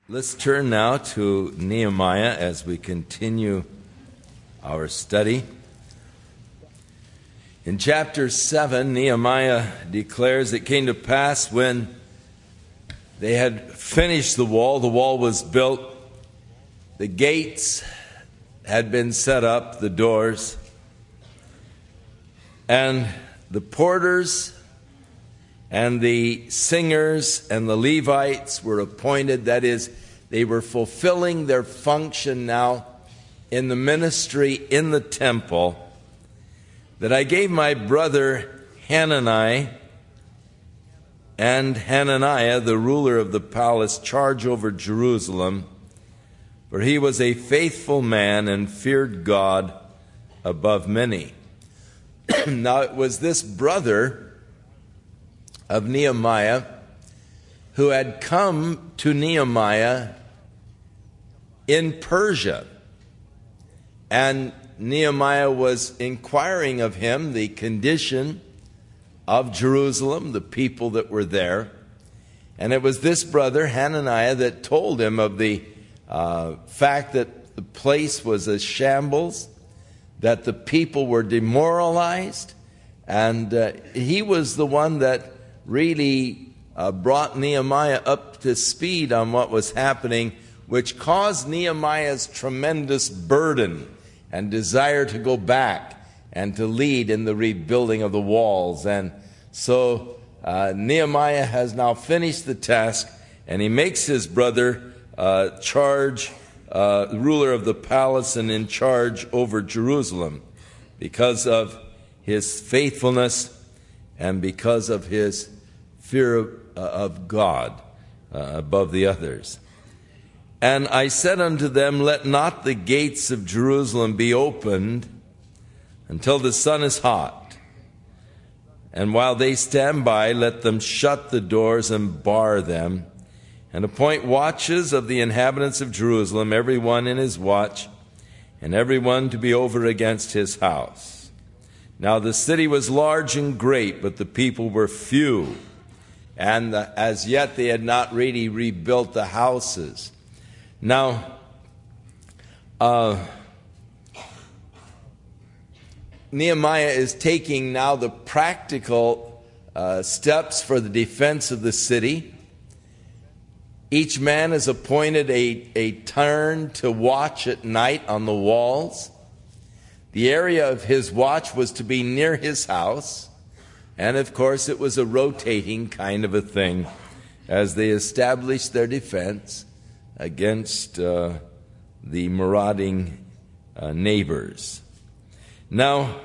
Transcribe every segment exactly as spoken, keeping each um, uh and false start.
Let's turn now to Nehemiah as we continue our study. In chapter seven, Nehemiah declares it came to pass when they had finished the wall, the wall was built, the gates had been set up, the doors, and the porters and the singers and the Levites were appointed. That is, they were fulfilling their function now in the ministry in the temple. That I gave my brother Hanani and Hananiah, the ruler of the palace, charge over Jerusalem, for he was a faithful man and feared God above many. Now it was this brother of Nehemiah who had come to Nehemiah in Persia. And Nehemiah was inquiring of him the condition of Jerusalem, the people that were there. And it was this brother, Hananiah, that told him of the uh, fact that the place was a shambles, that the people were demoralized, and uh, he was the one that really uh, brought Nehemiah up to speed on what was happening, which caused Nehemiah's tremendous burden and desire to go back and to lead in the rebuilding of the walls. And so uh, Nehemiah has now finished the task, and he makes his brother uh, charge, uh, ruler of the palace and in charge over Jerusalem, because of his faithfulness and because of his fear of, uh, of God uh, above the others. And I said unto them, let not the gates of Jerusalem be opened until the sun is hot. And while they stand by, let them shut the doors and bar them, and appoint watches of the inhabitants of Jerusalem, every one in his watch, and every one to be over against his house. Now the city was large and great, but the people were few, and the, as yet they had not really rebuilt the houses. Now, uh, Nehemiah is taking now the practical uh, steps for the defense of the city. Each man is appointed a, a turn to watch at night on the walls. The area of his watch was to be near his house, and of course it was a rotating kind of a thing as they established their defense against uh, the marauding uh, neighbors. Now,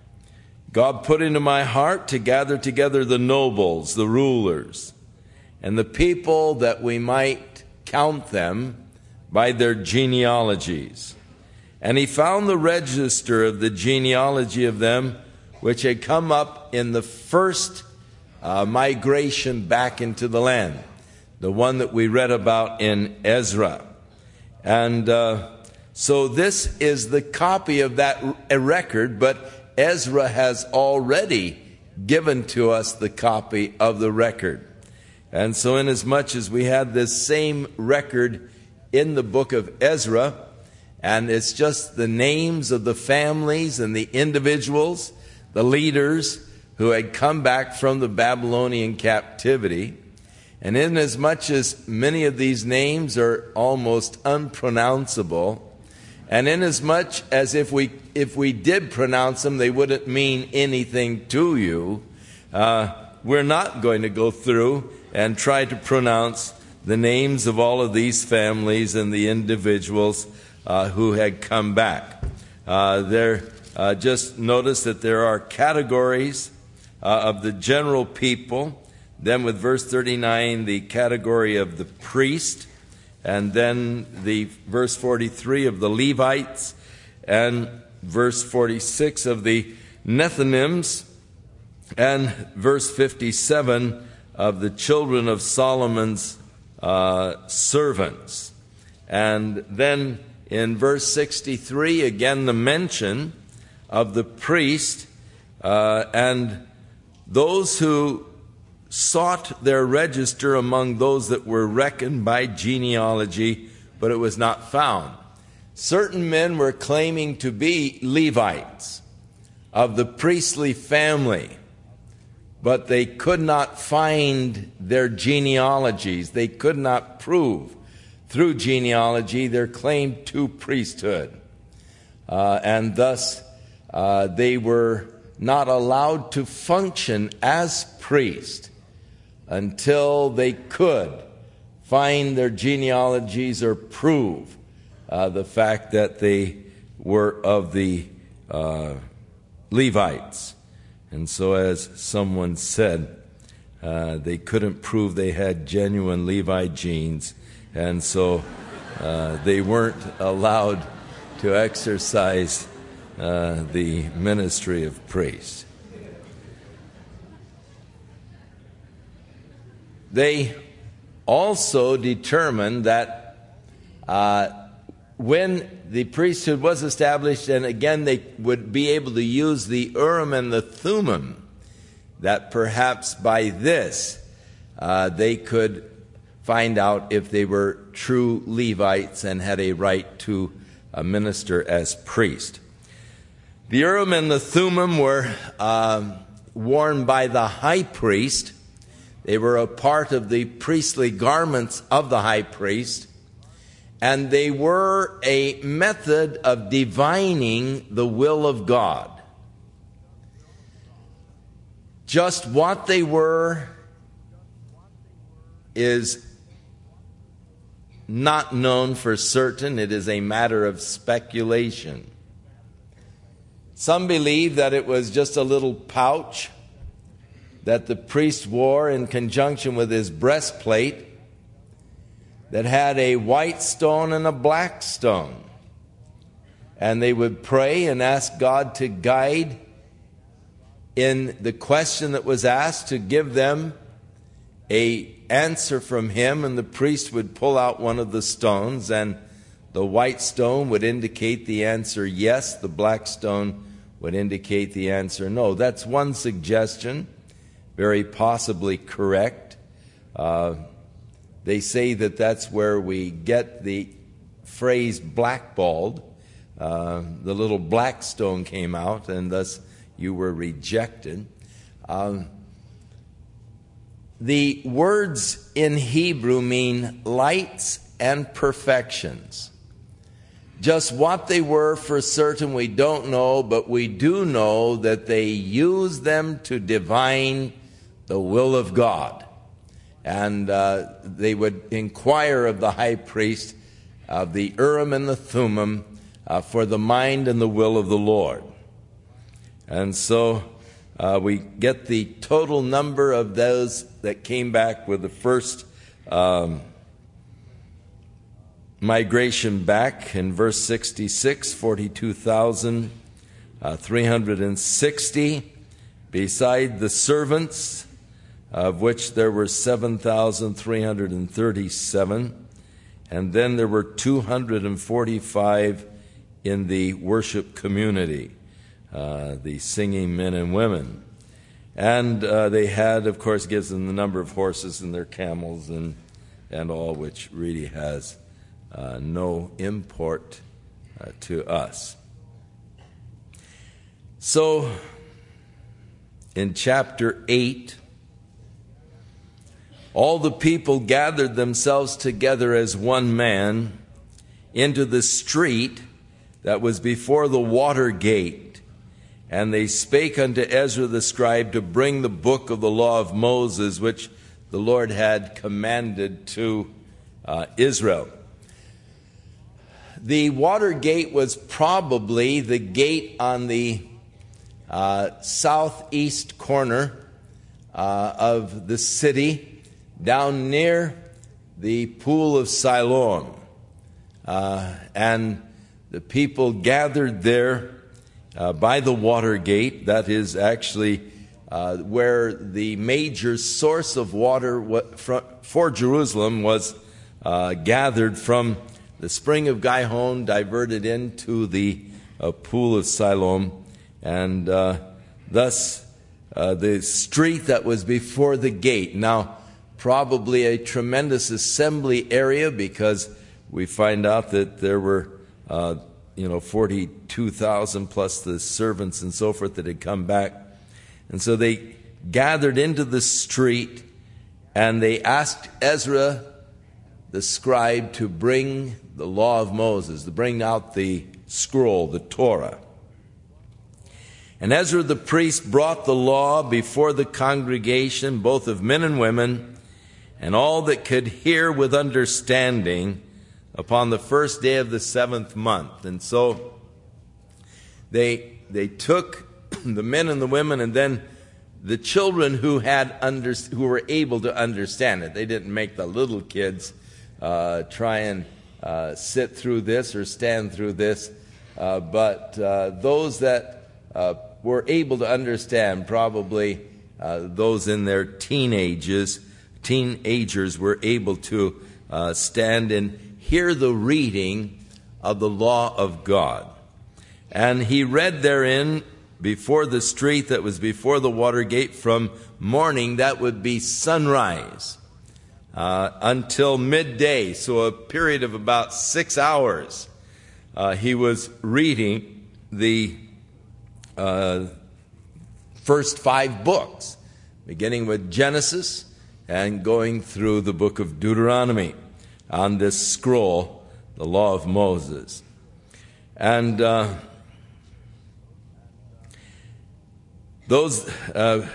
God put into my heart to gather together the nobles, the rulers, and the people, that we might count them by their genealogies. And he found the register of the genealogy of them which had come up in the first uh, migration back into the land, the one that we read about in Ezra. And uh, so this is the copy of that record, but Ezra has already given to us the copy of the record. And so inasmuch as we had this same record in the book of Ezra, and it's just the names of the families and the individuals, the leaders who had come back from the Babylonian captivity. And inasmuch as many of these names are almost unpronounceable, and inasmuch as if we if we did pronounce them, they wouldn't mean anything to you, uh, we're not going to go through and try to pronounce the names of all of these families and the individuals uh, who had come back. Uh, there, uh, just notice that there are categories uh, of the general people. Then with verse thirty-nine, the category of the priest, and then the verse forty-three of the Levites, and verse forty-six of the Nethinims, and verse fifty-seven of the children of Solomon's uh, servants. And then in verse sixty-three, again the mention of the priest uh, and those who sought their register among those that were reckoned by genealogy, but it was not found. Certain men were claiming to be Levites of the priestly family, but they could not find their genealogies. They could not prove through genealogy their claim to priesthood. Uh, and thus uh, they were not allowed to function as priests until they could find their genealogies or prove uh, the fact that they were of the uh, Levites. And so, as someone said, uh, they couldn't prove they had genuine Levi genes, and so uh, they weren't allowed to exercise uh, the ministry of priest. They also determined that uh, when the priesthood was established, and again they would be able to use the Urim and the Thummim, that perhaps by this uh, they could find out if they were true Levites and had a right to uh, minister as priest. The Urim and the Thummim were uh, worn by the high priest. They were a part of the priestly garments of the high priest, and they were a method of divining the will of God. Just what they were is not known for certain. It is a matter of speculation. Some believe that it was just a little pouch that the priest wore in conjunction with his breastplate that had a white stone and a black stone. And they would pray and ask God to guide in the question that was asked, to give them a answer from him, and the priest would pull out one of the stones, and the white stone would indicate the answer yes, the black stone would indicate the answer no. That's one suggestion, very possibly correct. Uh, they say that that's where we get the phrase blackballed. Uh, the little black stone came out, and thus you were rejected. Um, the words in Hebrew mean lights and perfections. Just what they were for certain we don't know, but we do know that they used them to divine the will of God. And uh, they would inquire of the high priest of the Urim and the Thummim uh, for the mind and the will of the Lord. And so uh, we get the total number of those that came back with the first um, migration back in verse sixty-six, forty-two thousand three hundred sixty, beside the servants, of which there were seven thousand three hundred thirty-seven, and then there were two hundred forty-five in the worship community, uh, the singing men and women. And uh, they had, of course, gives them the number of horses and their camels and, and all, which really has uh, no import uh, to us. So, in chapter eight, all the people gathered themselves together as one man into the street that was before the water gate. And they spake unto Ezra the scribe to bring the book of the law of Moses, which the Lord had commanded to uh, Israel. The water gate was probably the gate on the uh, southeast corner uh, of the city, down near the pool of Siloam. Uh, and the people gathered there uh, by the water gate. That is actually uh, where the major source of water for Jerusalem was uh, gathered from the spring of Gihon, diverted into the uh, pool of Siloam. And uh, thus uh, the street that was before the gate. Now, probably a tremendous assembly area, because we find out that there were, uh, you know, forty-two thousand plus the servants and so forth that had come back. And so they gathered into the street, and they asked Ezra, the scribe, to bring the law of Moses, to bring out the scroll, the Torah. And Ezra the priest brought the law before the congregation, both of men and women, and all that could hear with understanding, upon the first day of the seventh month. And so they they took the men and the women, and then the children who had under, who were able to understand it. They didn't make the little kids uh, try and uh, sit through this or stand through this, uh, but uh, those that uh, were able to understand, probably uh, those in their teenagers, teenagers were able to uh, stand and hear the reading of the law of God. And he read therein before the street that was before the water gate from morning, that would be sunrise, uh, until midday, so a period of about six hours. Uh, he was reading the uh, first five books, beginning with Genesis and going through the book of Deuteronomy on this scroll, the law of Moses. And uh, those uh,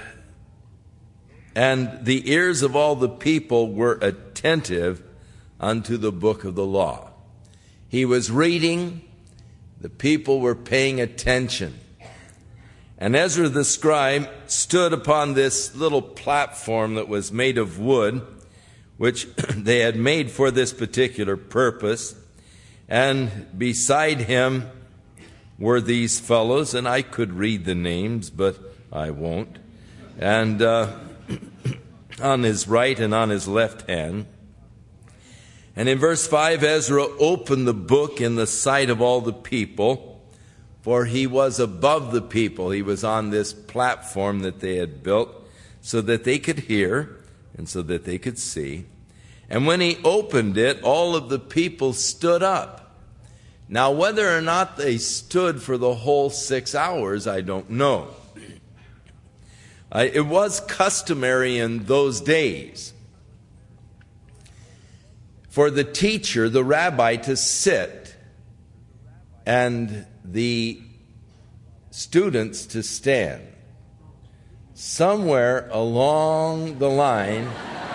and the ears of all the people were attentive unto the book of the law. He was reading, the people were paying attention. And Ezra the scribe stood upon this little platform that was made of wood, which they had made for this particular purpose. And beside him were these fellows, and I could read the names, but I won't. And uh, on his right and on his left hand. And in verse five, Ezra opened the book in the sight of all the people, for he was above the people. He was on this platform that they had built so that they could hear and so that they could see. And when he opened it, all of the people stood up. Now, whether or not they stood for the whole six hours, I don't know. Uh, it was customary in those days for the teacher, the rabbi, to sit and the students to stand. Somewhere along the line,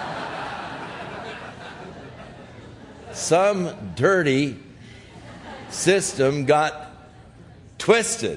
some dirty system got twisted.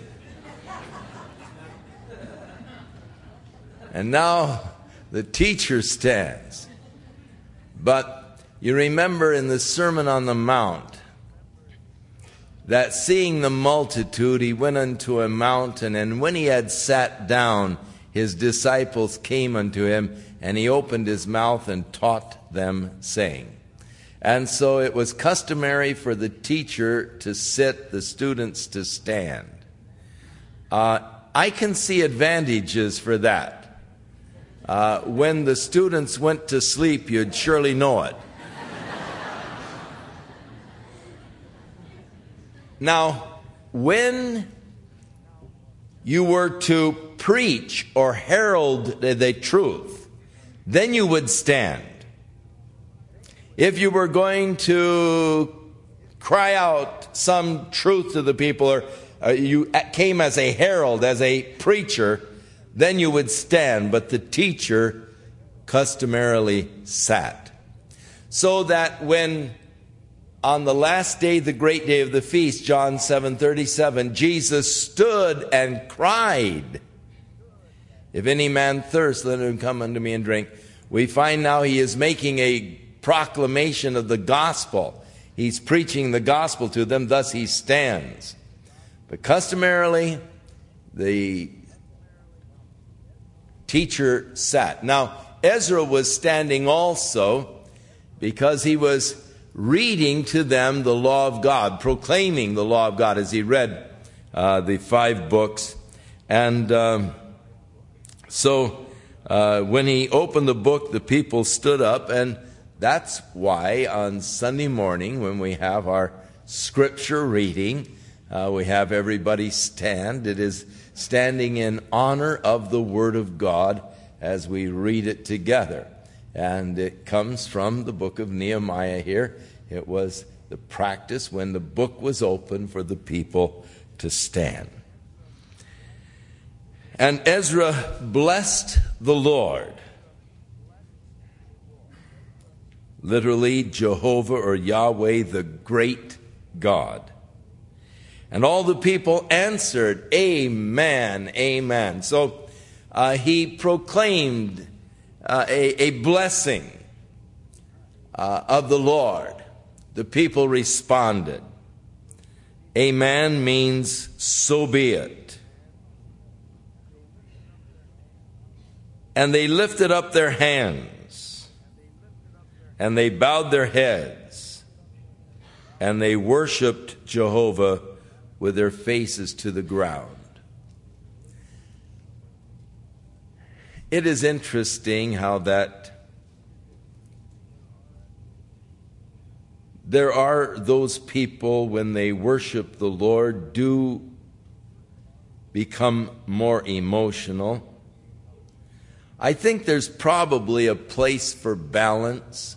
And now the teacher stands. But you remember in the Sermon on the Mount that seeing the multitude, he went unto a mountain, and when he had sat down, his disciples came unto him, and he opened his mouth and taught them, saying. And so it was customary for the teacher to sit, the students to stand. Uh, I can see advantages for that. Uh, when the students went to sleep, you'd surely know it. Now, when you were to preach or herald the, the truth, then you would stand. If you were going to cry out some truth to the people, or uh, you came as a herald, as a preacher, then you would stand, but the teacher customarily sat. So that when on the last day, the great day of the feast, John seven thirty-seven, Jesus stood and cried, "If any man thirst, let him come unto me and drink." We find now he is making a proclamation of the gospel. He's preaching the gospel to them, thus he stands. But customarily, the teacher sat. Now, Ezra was standing also because he was reading to them the law of God, proclaiming the law of God as he read uh, the five books. And um, So uh, when he opened the book, the people stood up, and that's why on Sunday morning when we have our scripture reading, uh, we have everybody stand. It is standing in honor of the Word of God as we read it together. And it comes from the book of Nehemiah here. It was the practice when the book was open for the people to stand. And Ezra blessed the Lord. Literally, Jehovah or Yahweh, the great God. And all the people answered, Amen, Amen. So uh, he proclaimed uh, a, a blessing uh, of the Lord. The people responded. Amen means so be it. And they lifted up their hands, and they bowed their heads, and they worshiped Jehovah with their faces to the ground. It is interesting how that there are those people, when they worship the Lord, do become more emotional. I think there's probably a place for balance.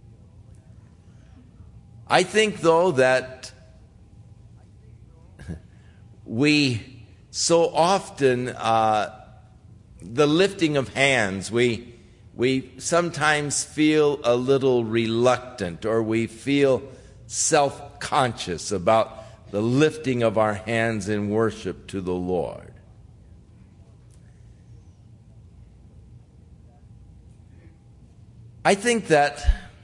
I think, though, that we so often, uh, the lifting of hands, we, we sometimes feel a little reluctant, or we feel self-conscious about the lifting of our hands in worship to the Lord. I think that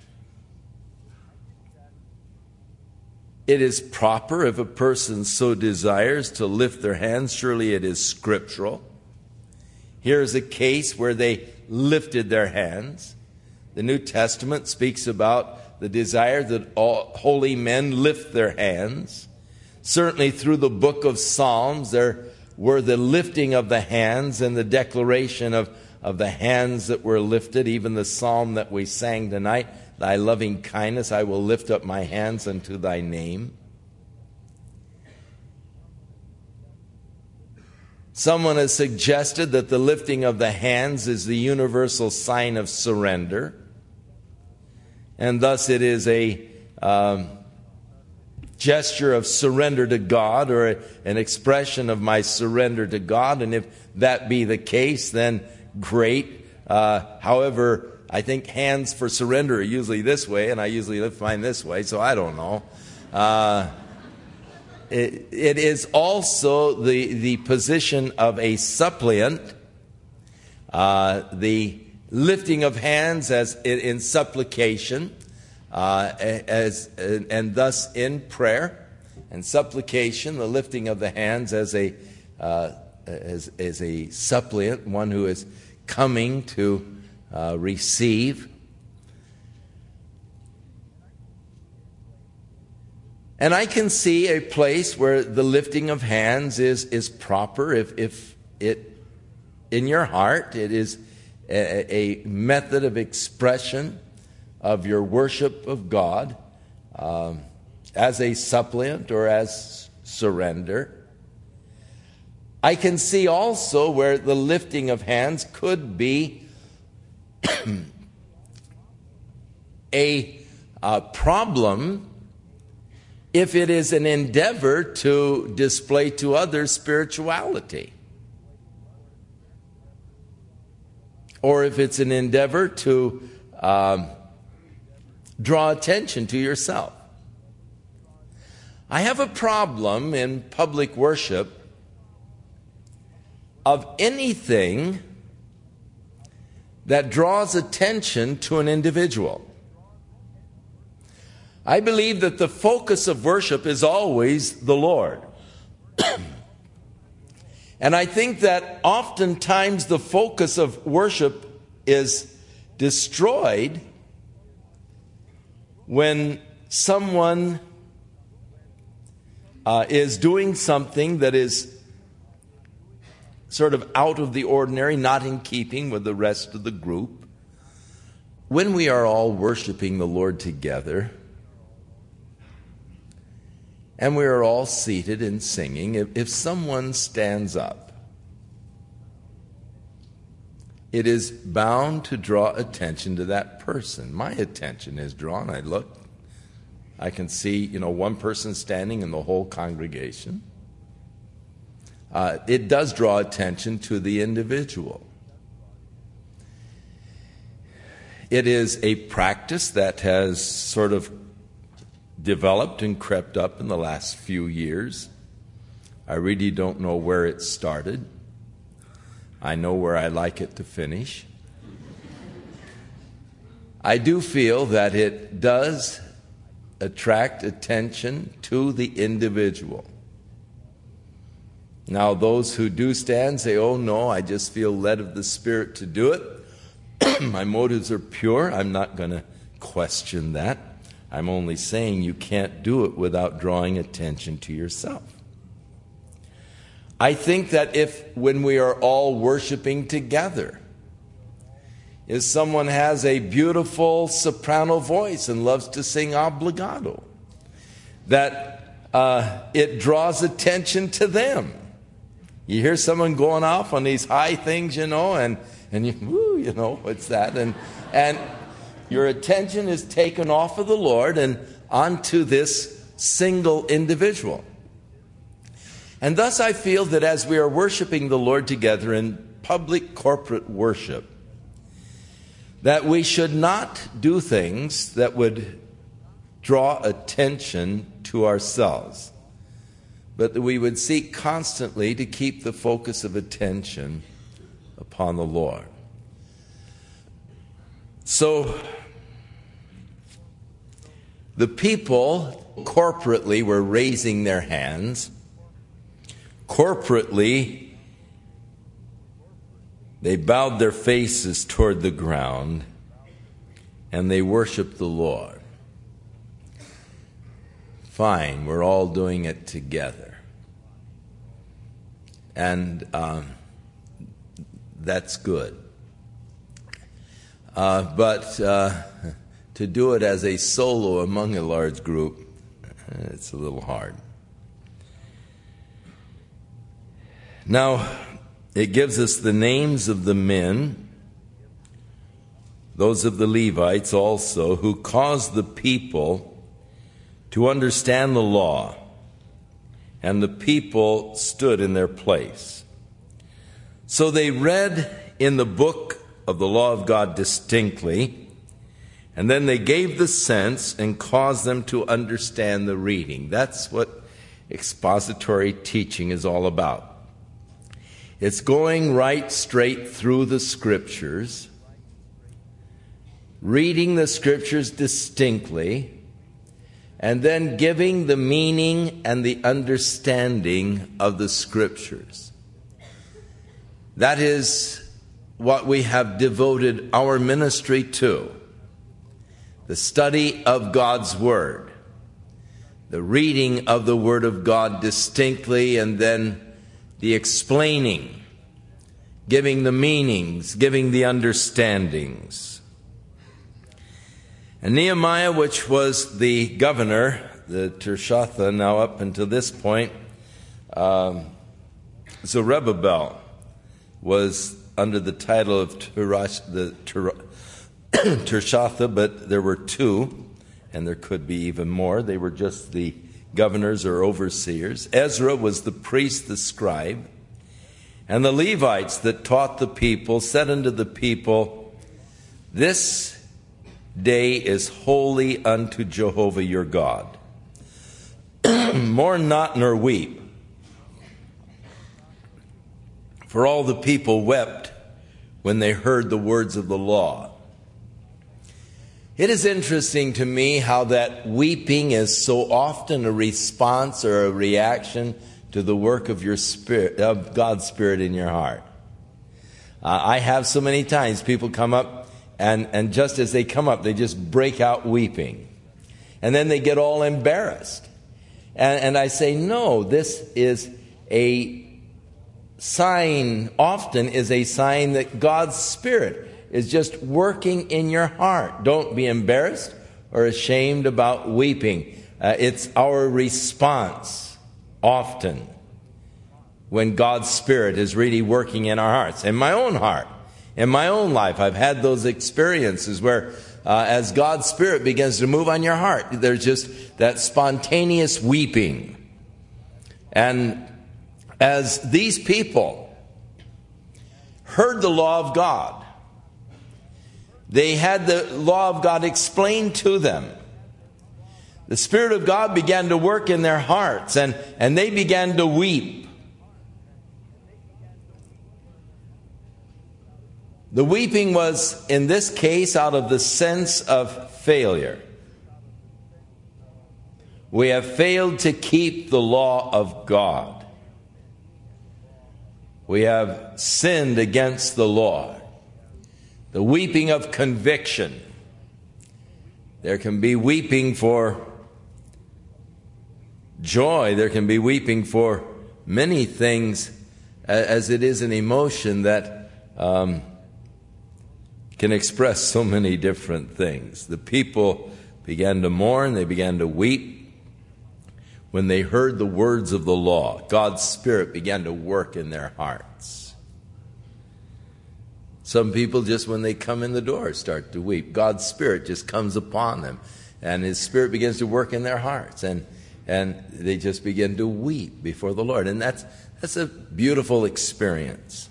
it is proper, if a person so desires, to lift their hands. Surely it is scriptural. Here is a case where they lifted their hands. The New Testament speaks about the desire that all holy men lift their hands. Certainly through the book of Psalms, there were the lifting of the hands and the declaration of of the hands that were lifted. Even the psalm that we sang tonight, Thy loving kindness, I will lift up my hands unto Thy name. Someone has suggested that the lifting of the hands is the universal sign of surrender, and thus it is a um, gesture of surrender to God, or a, an expression of my surrender to God. And if that be the case, then great. Uh, however, I think hands for surrender are usually this way, and I usually lift mine this way, so I don't know. Uh, it, it is also the, the position of a suppliant, uh, the lifting of hands as in, in supplication, uh, as and, and thus in prayer and supplication, the lifting of the hands as a uh, as, as a suppliant, one who is coming to uh, receive. And I can see a place where the lifting of hands is, is proper if, if it, in your heart, it is a, a method of expression of your worship of God um, as a suppliant or as surrender. I can see also where the lifting of hands could be a, a problem if it is an endeavor to display to others spirituality, or if it's an endeavor to um, draw attention to yourself. I have a problem in public worship of anything that draws attention to an individual. I believe that the focus of worship is always the Lord. And I think that oftentimes the focus of worship is destroyed when someone uh, is doing something that is sort of out of the ordinary, not in keeping with the rest of the group. When we are all worshiping the Lord together, and we are all seated and singing, if, if someone stands up, it is bound to draw attention to that person. My attention is drawn. I look, I can see, you know, one person standing in the whole congregation. Uh, it does draw attention to the individual. It is a practice that has sort of developed and crept up in the last few years. I really don't know where it started. I know where I like it to finish. I do feel that it does attract attention to the individual. Now, those who do stand say, oh no, I just feel led of the Spirit to do it. My motives are pure. I'm not going to question that. I'm only saying you can't do it without drawing attention to yourself. I think that if, when we are all worshiping together, if someone has a beautiful soprano voice and loves to sing obligato, that uh, it draws attention to them. You hear someone going off on these high things, you know, and, and you, woo, you know, what's that? And, and your attention is taken off of the Lord and onto this single individual. And thus I feel that as we are worshiping the Lord together in public corporate worship, that we should not do things that would draw attention to ourselves, but that we would seek constantly to keep the focus of attention upon the Lord. So, the people corporately were raising their hands. Corporately, they bowed their faces toward the ground and they worshiped the Lord. Fine, we're all doing it together. And um, that's good. Uh, but uh, to do it as a solo among a large group, it's a little hard. Now, it gives us the names of the men, those of the Levites also, who caused the people to understand the law, and the people stood in their place. So they read in the book of the law of God distinctly, and then they gave the sense and caused them to understand the reading. That's what expository teaching is all about. It's going right straight through the Scriptures, reading the Scriptures distinctly, and then giving the meaning and the understanding of the Scriptures. That is what we have devoted our ministry to. The study of God's Word, the reading of the Word of God distinctly, and then the explaining, giving the meanings, giving the understandings. And Nehemiah, which was the governor, the Tirshatha, now up until this point, um, Zerubbabel was under the title of Tirash, the Tirshatha, but there were two, and there could be even more. They were just the governors or overseers. Ezra was the priest, the scribe. And the Levites that taught the people said unto the people, this day is holy unto Jehovah your God. Mourn not nor weep. For all the people wept when they heard the words of the law. It is interesting to me how that weeping is so often a response or a reaction to the work of your spirit, of God's Spirit in your heart. Uh, I have so many times people come up and, and just as they come up, they just break out weeping. And then they get all embarrassed. And, and I say, no, this is a sign often is a sign that God's Spirit is just working in your heart. Don't be embarrassed or ashamed about weeping. Uh, it's our response often when God's Spirit is really working in our hearts. In my own heart, in my own life, I've had those experiences where uh, as God's Spirit begins to move on your heart, there's just that spontaneous weeping. And as these people heard the law of God, they had the law of God explained to them. The Spirit of God began to work in their hearts, and, and they began to weep. The weeping was, in this case, out of the sense of failure. We have failed to keep the law of God. We have sinned against the Lord. The weeping of conviction. There can be weeping for joy. There can be weeping for many things, as it is an emotion that um, can express so many different things. The people began to mourn. They began to weep when they heard the words of the law. God's Spirit began to work in their hearts. Some people, just when they come in the door, start to weep. God's Spirit just comes upon them, and His Spirit begins to work in their hearts, and and they just begin to weep before the Lord. And that's that's a beautiful experience.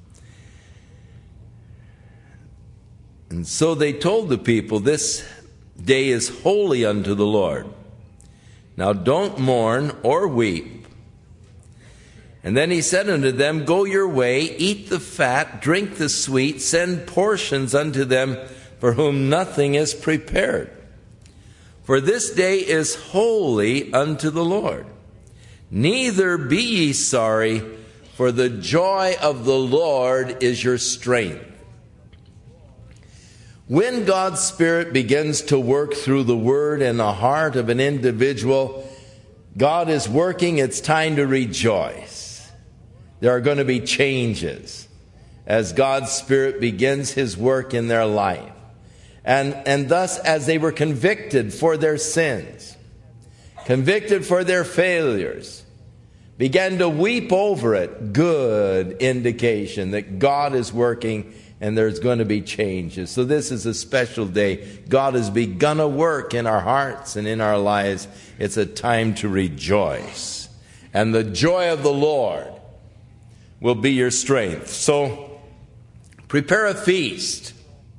And so they told the people, "This day is holy unto the Lord. Now don't mourn or weep." And then he said unto them, "Go your way, eat the fat, drink the sweet, send portions unto them for whom nothing is prepared. For this day is holy unto the Lord. Neither be ye sorry, for the joy of the Lord is your strength." When God's Spirit begins to work through the Word in the heart of an individual, God is working. It's time to rejoice. There are going to be changes as God's Spirit begins His work in their life. And, and thus, as they were convicted for their sins, convicted for their failures, began to weep over it, good indication that God is working and there's going to be changes. So this is a special day. God has begun a work in our hearts and in our lives. It's a time to rejoice. And the joy of the Lord will be your strength. So prepare a feast.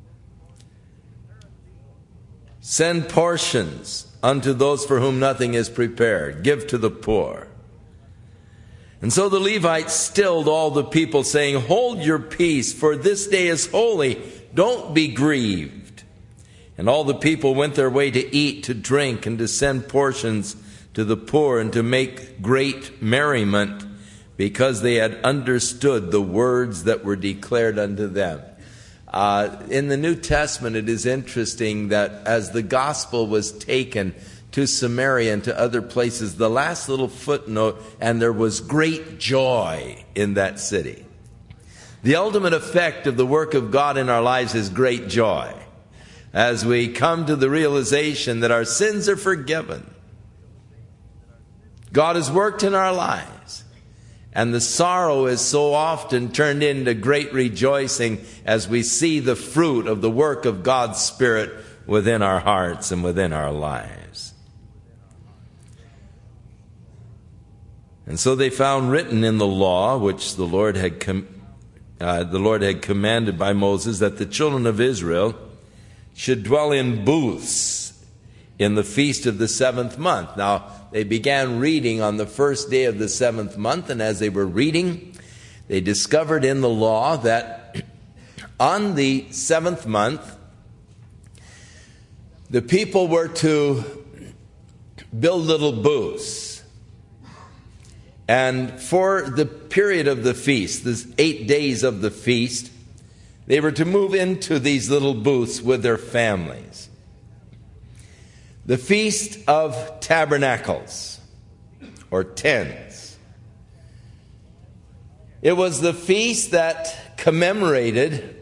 Send portions unto those for whom nothing is prepared. Give to the poor. And so the Levites stilled all the people, saying, "Hold your peace, for this day is holy. Don't be grieved." And all the people went their way to eat, to drink, and to send portions to the poor, and to make great merriment, because they had understood the words that were declared unto them. Uh, in the New Testament, it is interesting that as the gospel was taken to Samaria and to other places, the last little footnote, "and there was great joy in that city." The ultimate effect of the work of God in our lives is great joy. As we come to the realization that our sins are forgiven, God has worked in our lives, and the sorrow is so often turned into great rejoicing as we see the fruit of the work of God's Spirit within our hearts and within our lives. And so they found written in the law, which the Lord had com- uh, the Lord had commanded by Moses, that the children of Israel should dwell in booths in the feast of the seventh month. Now, they began reading on the first day of the seventh month, and as they were reading, they discovered in the law that on the seventh month, the people were to build little booths. And for the period of the feast, the eight days of the feast, they were to move into these little booths with their families. The Feast of Tabernacles, or tents. It was the feast that commemorated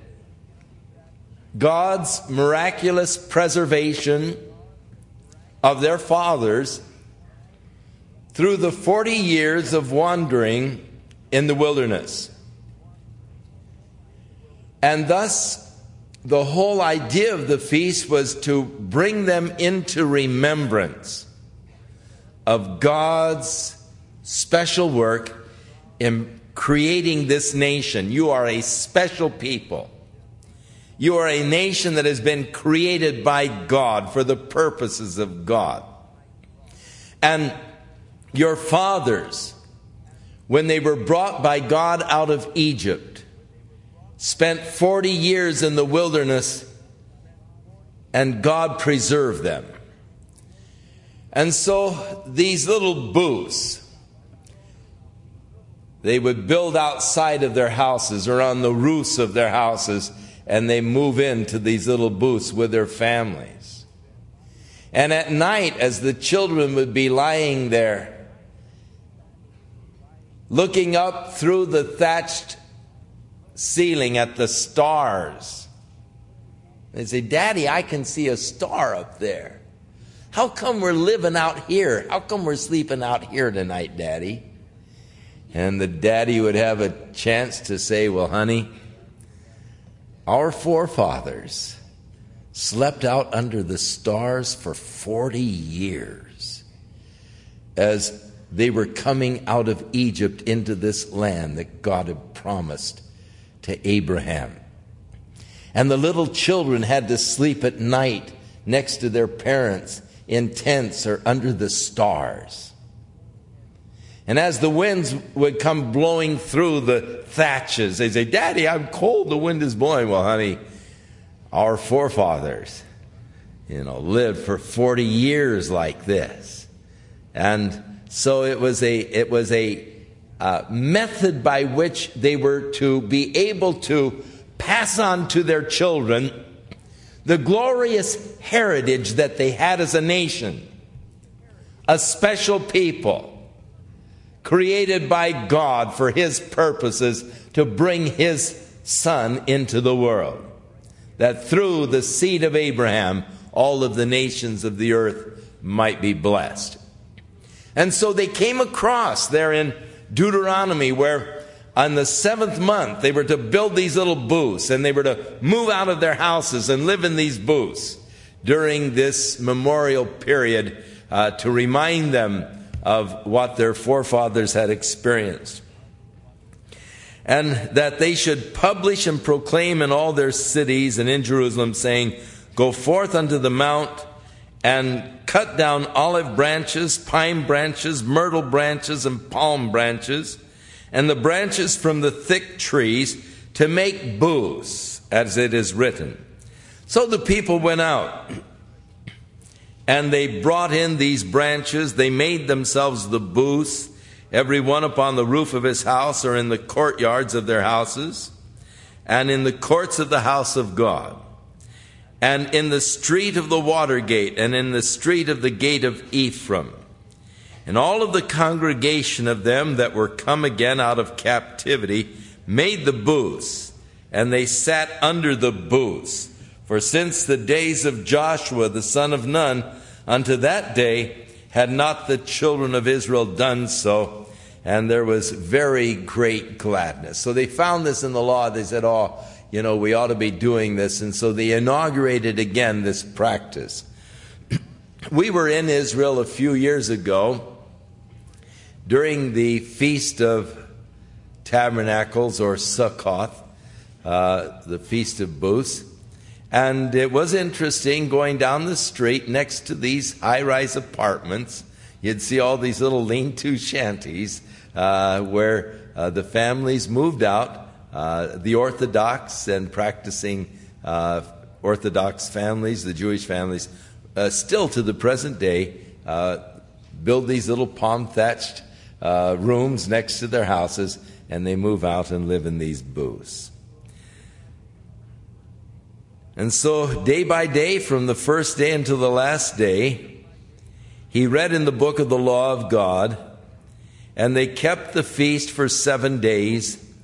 God's miraculous preservation of their fathers through the forty years of wandering in the wilderness. And thus, the whole idea of the feast was to bring them into remembrance of God's special work in creating this nation. You are a special people. You are a nation that has been created by God for the purposes of God. And your fathers, when they were brought by God out of Egypt, spent forty years in the wilderness, and God preserved them. And so these little booths, they would build outside of their houses or on the roofs of their houses, and they move into these little booths with their families. And at night, as the children would be lying there, looking up through the thatched ceiling at the stars, they say, "Daddy, I can see a star up there. How come we're living out here? How come we're sleeping out here tonight, Daddy?" And the daddy would have a chance to say, "Well, honey, our forefathers slept out under the stars for forty years as they were coming out of Egypt into this land that God had promised to Abraham. And the little children had to sleep at night next to their parents in tents or under the stars. And as the winds would come blowing through the thatches, they'd say, "Daddy, I'm cold, the wind is blowing." Well, honey, our forefathers, you know, lived for forty years like this. And so it was a, it was a uh, method by which they were to be able to pass on to their children the glorious heritage that they had as a nation, a special people, created by God for His purposes to bring His Son into the world, that through the seed of Abraham, all of the nations of the earth might be blessed. And so they came across there in Deuteronomy where on the seventh month they were to build these little booths, and they were to move out of their houses and live in these booths during this memorial period uh, to remind them of what their forefathers had experienced. And that they should publish and proclaim in all their cities and in Jerusalem, saying, "Go forth unto the mount and cut down olive branches, pine branches, myrtle branches, and palm branches, and the branches from the thick trees, to make booths, as it is written." So the people went out, and they brought in these branches. They made themselves the booths, every one upon the roof of his house or in the courtyards of their houses, and in the courts of the house of God, and in the street of the water gate, and in the street of the gate of Ephraim. And all of the congregation of them that were come again out of captivity made the booths, and they sat under the booths. For since the days of Joshua the son of Nun, unto that day had not the children of Israel done so, and there was very great gladness. So they found this in the law. They said, "Oh, you know, we ought to be doing this." And so they inaugurated again this practice. We were in Israel a few years ago during the Feast of Tabernacles, or Sukkoth, uh, the Feast of Booths. And it was interesting going down the street next to these high-rise apartments. You'd see all these little lean-to shanties uh, where uh, the families moved out, uh, the Orthodox and practicing uh, Orthodox families, the Jewish families, uh, still to the present day, uh, build these little palm-thatched uh, rooms next to their houses, and they move out and live in these booths. And so day by day, from the first day until the last day, he read in the book of the law of God, and they kept the feast for seven days,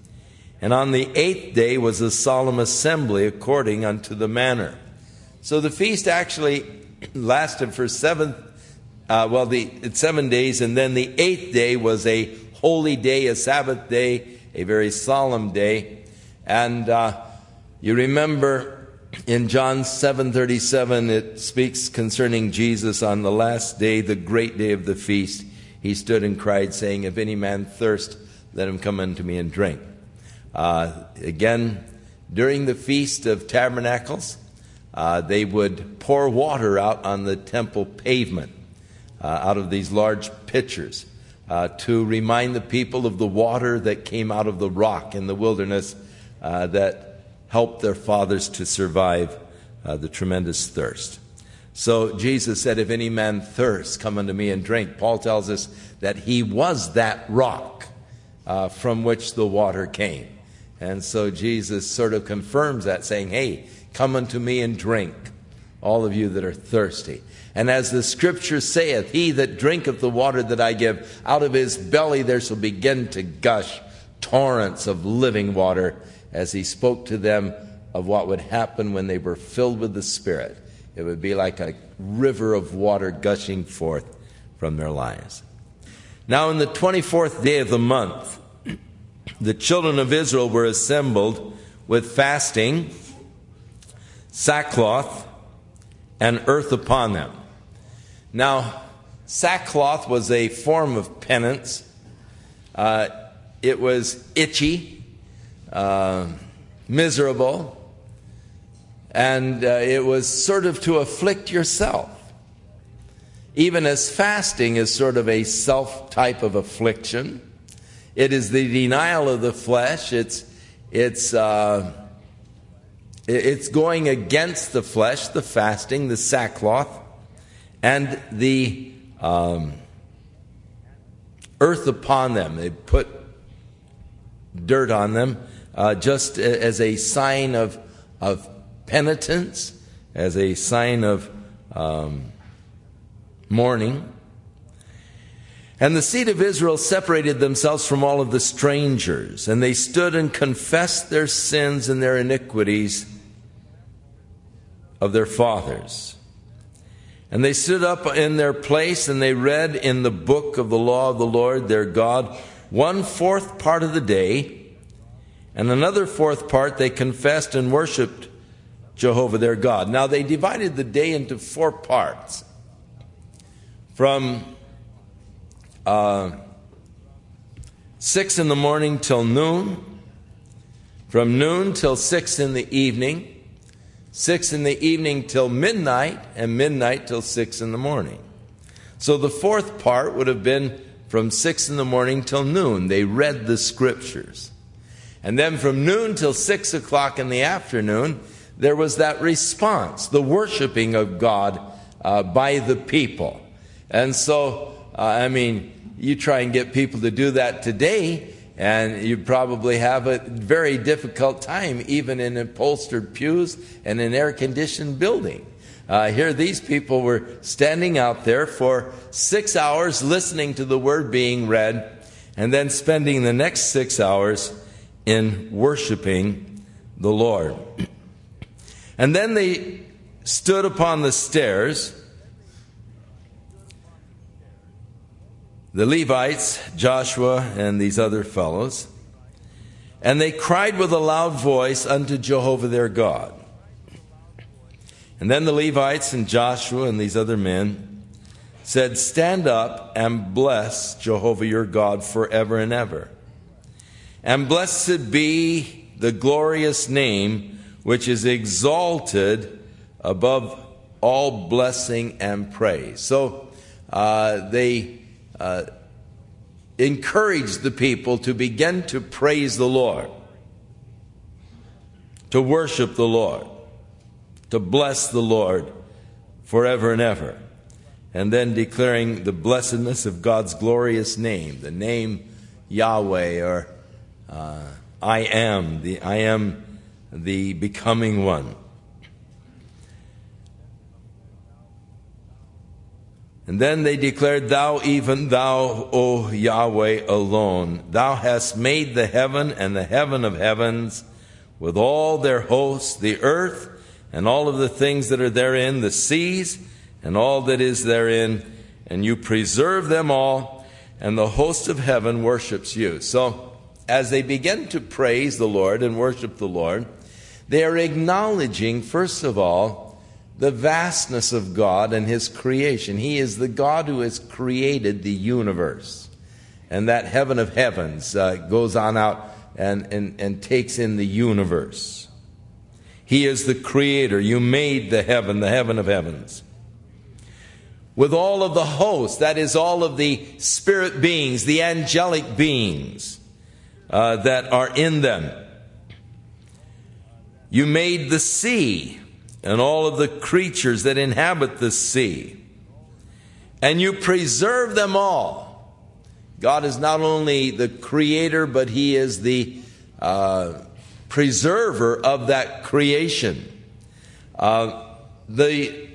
And on the eighth day was a solemn assembly according unto the manner. So the feast actually lasted for seven, uh, well, the it's seven days, and then the eighth day was a holy day, a Sabbath day, a very solemn day. And uh, you remember in John seven thirty-seven, it speaks concerning Jesus on the last day, the great day of the feast. He stood and cried, saying, "If any man thirst, let him come unto me and drink." Uh, again, during the Feast of Tabernacles, uh, they would pour water out on the temple pavement uh, out of these large pitchers uh, to remind the people of the water that came out of the rock in the wilderness uh, that helped their fathers to survive uh, the tremendous thirst. So Jesus said, "If any man thirst, come unto me and drink." Paul tells us that he was that rock uh, from which the water came. And so Jesus sort of confirms that, saying, "Hey, come unto me and drink, all of you that are thirsty. And as the scripture saith, he that drinketh the water that I give, out of his belly there shall begin to gush torrents of living water," as he spoke to them of what would happen when they were filled with the Spirit. It would be like a river of water gushing forth from their lives. Now in the twenty-fourth day of the month, the children of Israel were assembled with fasting, sackcloth, and earth upon them. Now, sackcloth was a form of penance. Uh, it was itchy, uh, miserable, and uh, it was sort of to afflict yourself. Even as fasting is sort of a self type of affliction. It is the denial of the flesh. It's it's uh, it's going against the flesh, the fasting, the sackcloth, and the um, earth upon them. They put dirt on them, uh, just as a sign of of penitence, as a sign of um, mourning. And the seed of Israel separated themselves from all of the strangers, and they stood and confessed their sins and their iniquities of their fathers. And they stood up in their place, and they read in the book of the law of the Lord their God one fourth part of the day, and another fourth part they confessed and worshipped Jehovah their God. Now they divided the day into four parts. From Uh, six in the morning till noon, from noon till six in the evening, six in the evening till midnight, and midnight till six in the morning. So the fourth part would have been from six in the morning till noon. They read the scriptures. And then from noon till six o'clock in the afternoon, there was that response, the worshiping of God uh, by the people. And so, uh, I mean, you try and get people to do that today, and you probably have a very difficult time, even in upholstered pews and an air-conditioned building. Uh, here these people were standing out there for six hours listening to the word being read, and then spending the next six hours in worshiping the Lord. And then they stood upon the stairs, the Levites, Joshua, and these other fellows, and they cried with a loud voice unto Jehovah their God. And then the Levites and Joshua and these other men said, "Stand up and bless Jehovah your God forever and ever. And blessed be the glorious name which is exalted above all blessing and praise." So uh, they Uh, encourage the people to begin to praise the Lord, to worship the Lord, to bless the Lord forever and ever, and then declaring the blessedness of God's glorious name, the name Yahweh, or uh, I am, the I am the becoming one. And then they declared, Thou, even thou, O Yahweh, alone, thou hast made the heaven and the heaven of heavens, with all their hosts, the earth, and all of the things that are therein, the seas, and all that is therein, and you preserve them all, and the host of heaven worships you. So, as they begin to praise the Lord and worship the Lord, they are acknowledging, first of all, the vastness of God and His creation. He is the God who has created the universe. And that heaven of heavens uh, goes on out and, and, and takes in the universe. He is the creator. You made the heaven, the heaven of heavens. With all of the hosts, that is all of the spirit beings, the angelic beings uh, that are in them. You made the sea and all of the creatures that inhabit the sea. And you preserve them all. God is not only the creator, but He is the uh, preserver of that creation. Uh, the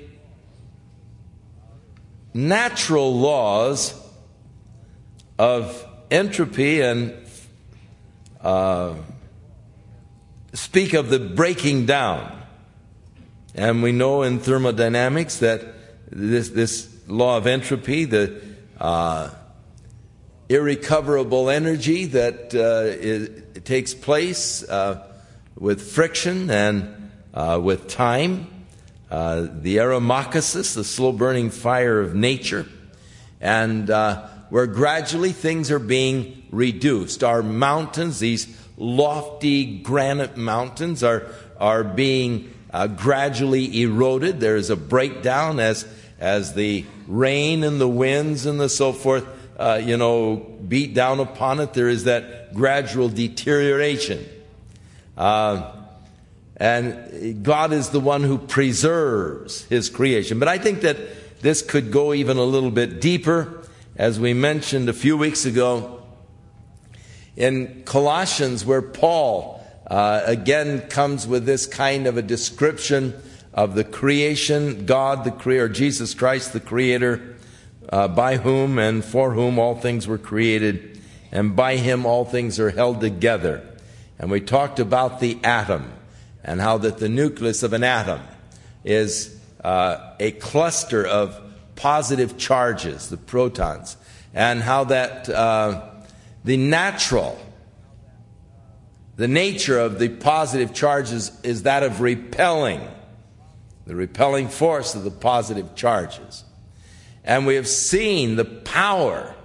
natural laws of entropy and uh, speak of the breaking down. And we know in thermodynamics that this, this law of entropy, the uh, irrecoverable energy that uh, it, it takes place uh, with friction and uh, with time, uh, the aromachesis, the slow-burning fire of nature, and uh, where gradually things are being reduced. Our mountains, these lofty granite mountains, are, are being Uh, gradually eroded. There is a breakdown as as the rain and the winds and the so forth, uh, you know, beat down upon it. There is that gradual deterioration. Uh, and God is the one who preserves His creation. But I think that this could go even a little bit deeper, as we mentioned a few weeks ago in Colossians, where Paul Uh, again comes with this kind of a description of the creation, God the creator, Jesus Christ the creator, uh, by whom and for whom all things were created, and by Him all things are held together. And we talked about the atom, and how that the nucleus of an atom is uh, a cluster of positive charges, the protons, and how that uh, the natural The nature of the positive charges is that of repelling, the repelling force of the positive charges. And we have seen the power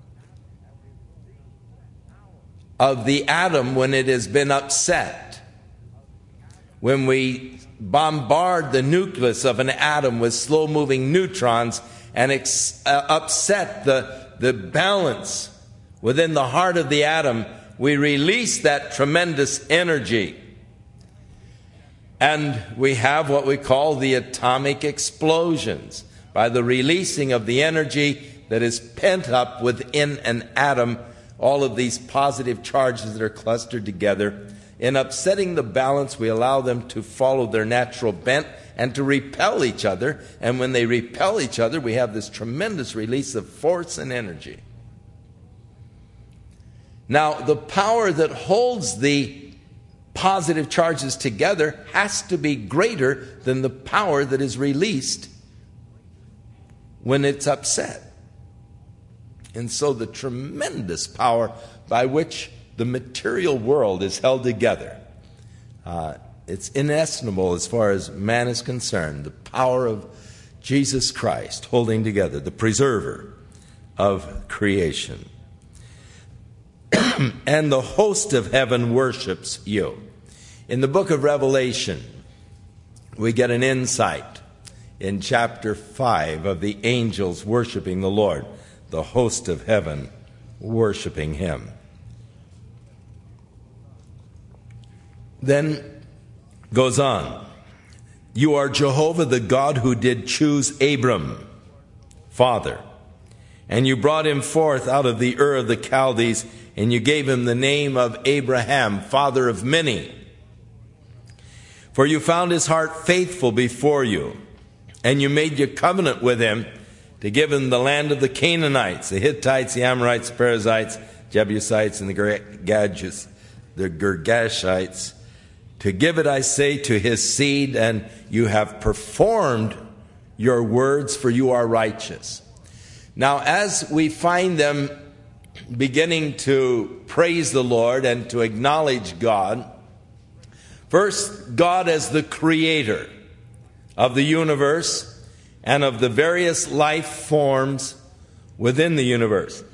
of the atom when it has been upset. When we bombard the nucleus of an atom with slow-moving neutrons and ex- uh, upset the, the balance within the heart of the atom, we release that tremendous energy. And we have what we call the atomic explosions. By the releasing of the energy that is pent up within an atom, all of these positive charges that are clustered together. In upsetting the balance, we allow them to follow their natural bent and to repel each other. And when they repel each other, we have this tremendous release of force and energy. Now, the power that holds the positive charges together has to be greater than the power that is released when it's upset. And so the tremendous power by which the material world is held together, uh, it's inestimable as far as man is concerned. The power of Jesus Christ holding together, the preserver of creation. And the host of heaven worships you. In the book of Revelation, we get an insight in chapter five of the angels worshiping the Lord, the host of heaven worshiping Him. Then goes on, you are Jehovah, the God who did choose Abram, father, and you brought him forth out of the Ur of the Chaldees, and you gave him the name of Abraham, father of many. For you found his heart faithful before you, and you made your covenant with him to give them the land of the Canaanites, the Hittites, the Amorites, the Perizzites, Jebusites, and the Girgashites, the Girgashites. To give it, I say, to his seed, and you have performed your words, for you are righteous. Now, as we find them beginning to praise the Lord and to acknowledge God, first, God as the creator of the universe and of the various life forms within the universe.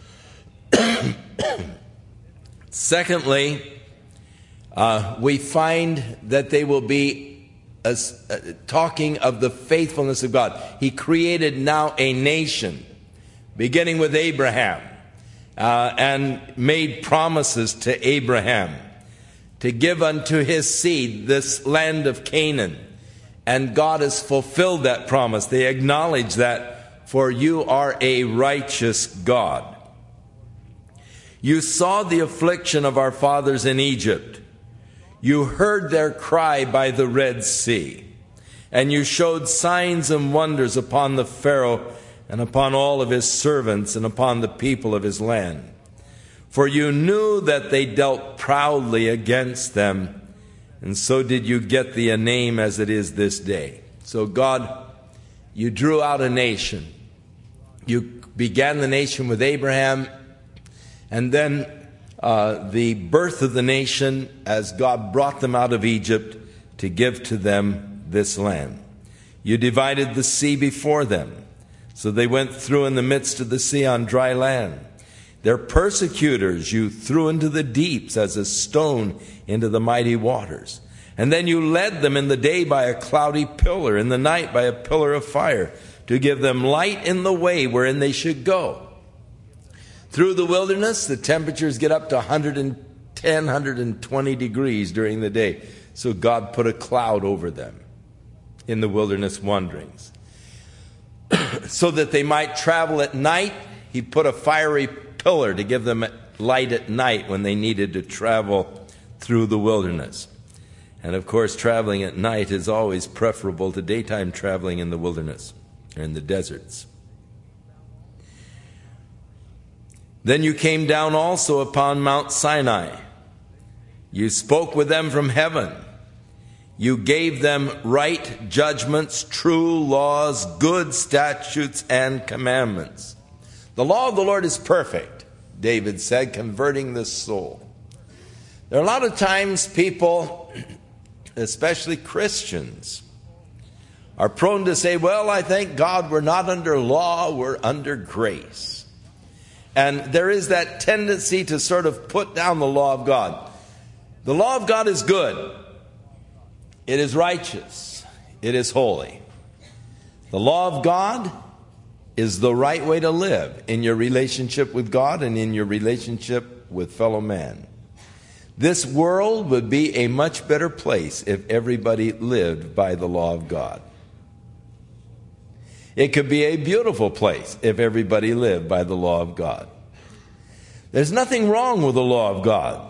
Secondly, uh, we find that they will be uh, uh, talking of the faithfulness of God. He created now a nation, beginning with Abraham, uh, and made promises to Abraham to give unto his seed this land of Canaan. And God has fulfilled that promise. They acknowledge that, for you are a righteous God. You saw the affliction of our fathers in Egypt. You heard their cry by the Red Sea. And you showed signs and wonders upon the Pharaoh and upon all of his servants and upon the people of his land. For you knew that they dealt proudly against them, and so did you get the name as it is this day. So God, you drew out a nation. You began the nation with Abraham, and then uh, the birth of the nation as God brought them out of Egypt to give to them this land. You divided the sea before them, so they went through in the midst of the sea on dry land. Their persecutors you threw into the deeps as a stone into the mighty waters. And then you led them in the day by a cloudy pillar, in the night by a pillar of fire, to give them light in the way wherein they should go. Through the wilderness, the temperatures get up to one hundred ten, one hundred twenty degrees during the day. So God put a cloud over them in the wilderness wanderings. So that they might travel at night, he put a fiery pillar to give them light at night when they needed to travel through the wilderness. And of course, traveling at night is always preferable to daytime traveling in the wilderness or in the deserts. Then you came down also upon Mount Sinai. You spoke with them from heaven. You gave them right judgments, true laws, good statutes, and commandments. The law of the Lord is perfect, David said, converting the soul. There are a lot of times people, especially Christians, are prone to say, well, I thank God we're not under law, we're under grace. And there is that tendency to sort of put down the law of God. The law of God is good. It is righteous. It is holy. The law of God is the right way to live in your relationship with God and in your relationship with fellow man. This world would be a much better place if everybody lived by the law of God. It could be a beautiful place if everybody lived by the law of God. There's nothing wrong with the law of God.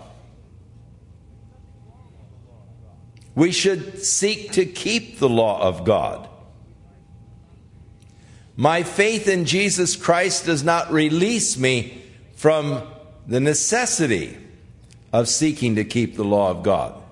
We should seek to keep the law of God. My faith in Jesus Christ does not release me from the necessity of seeking to keep the law of God.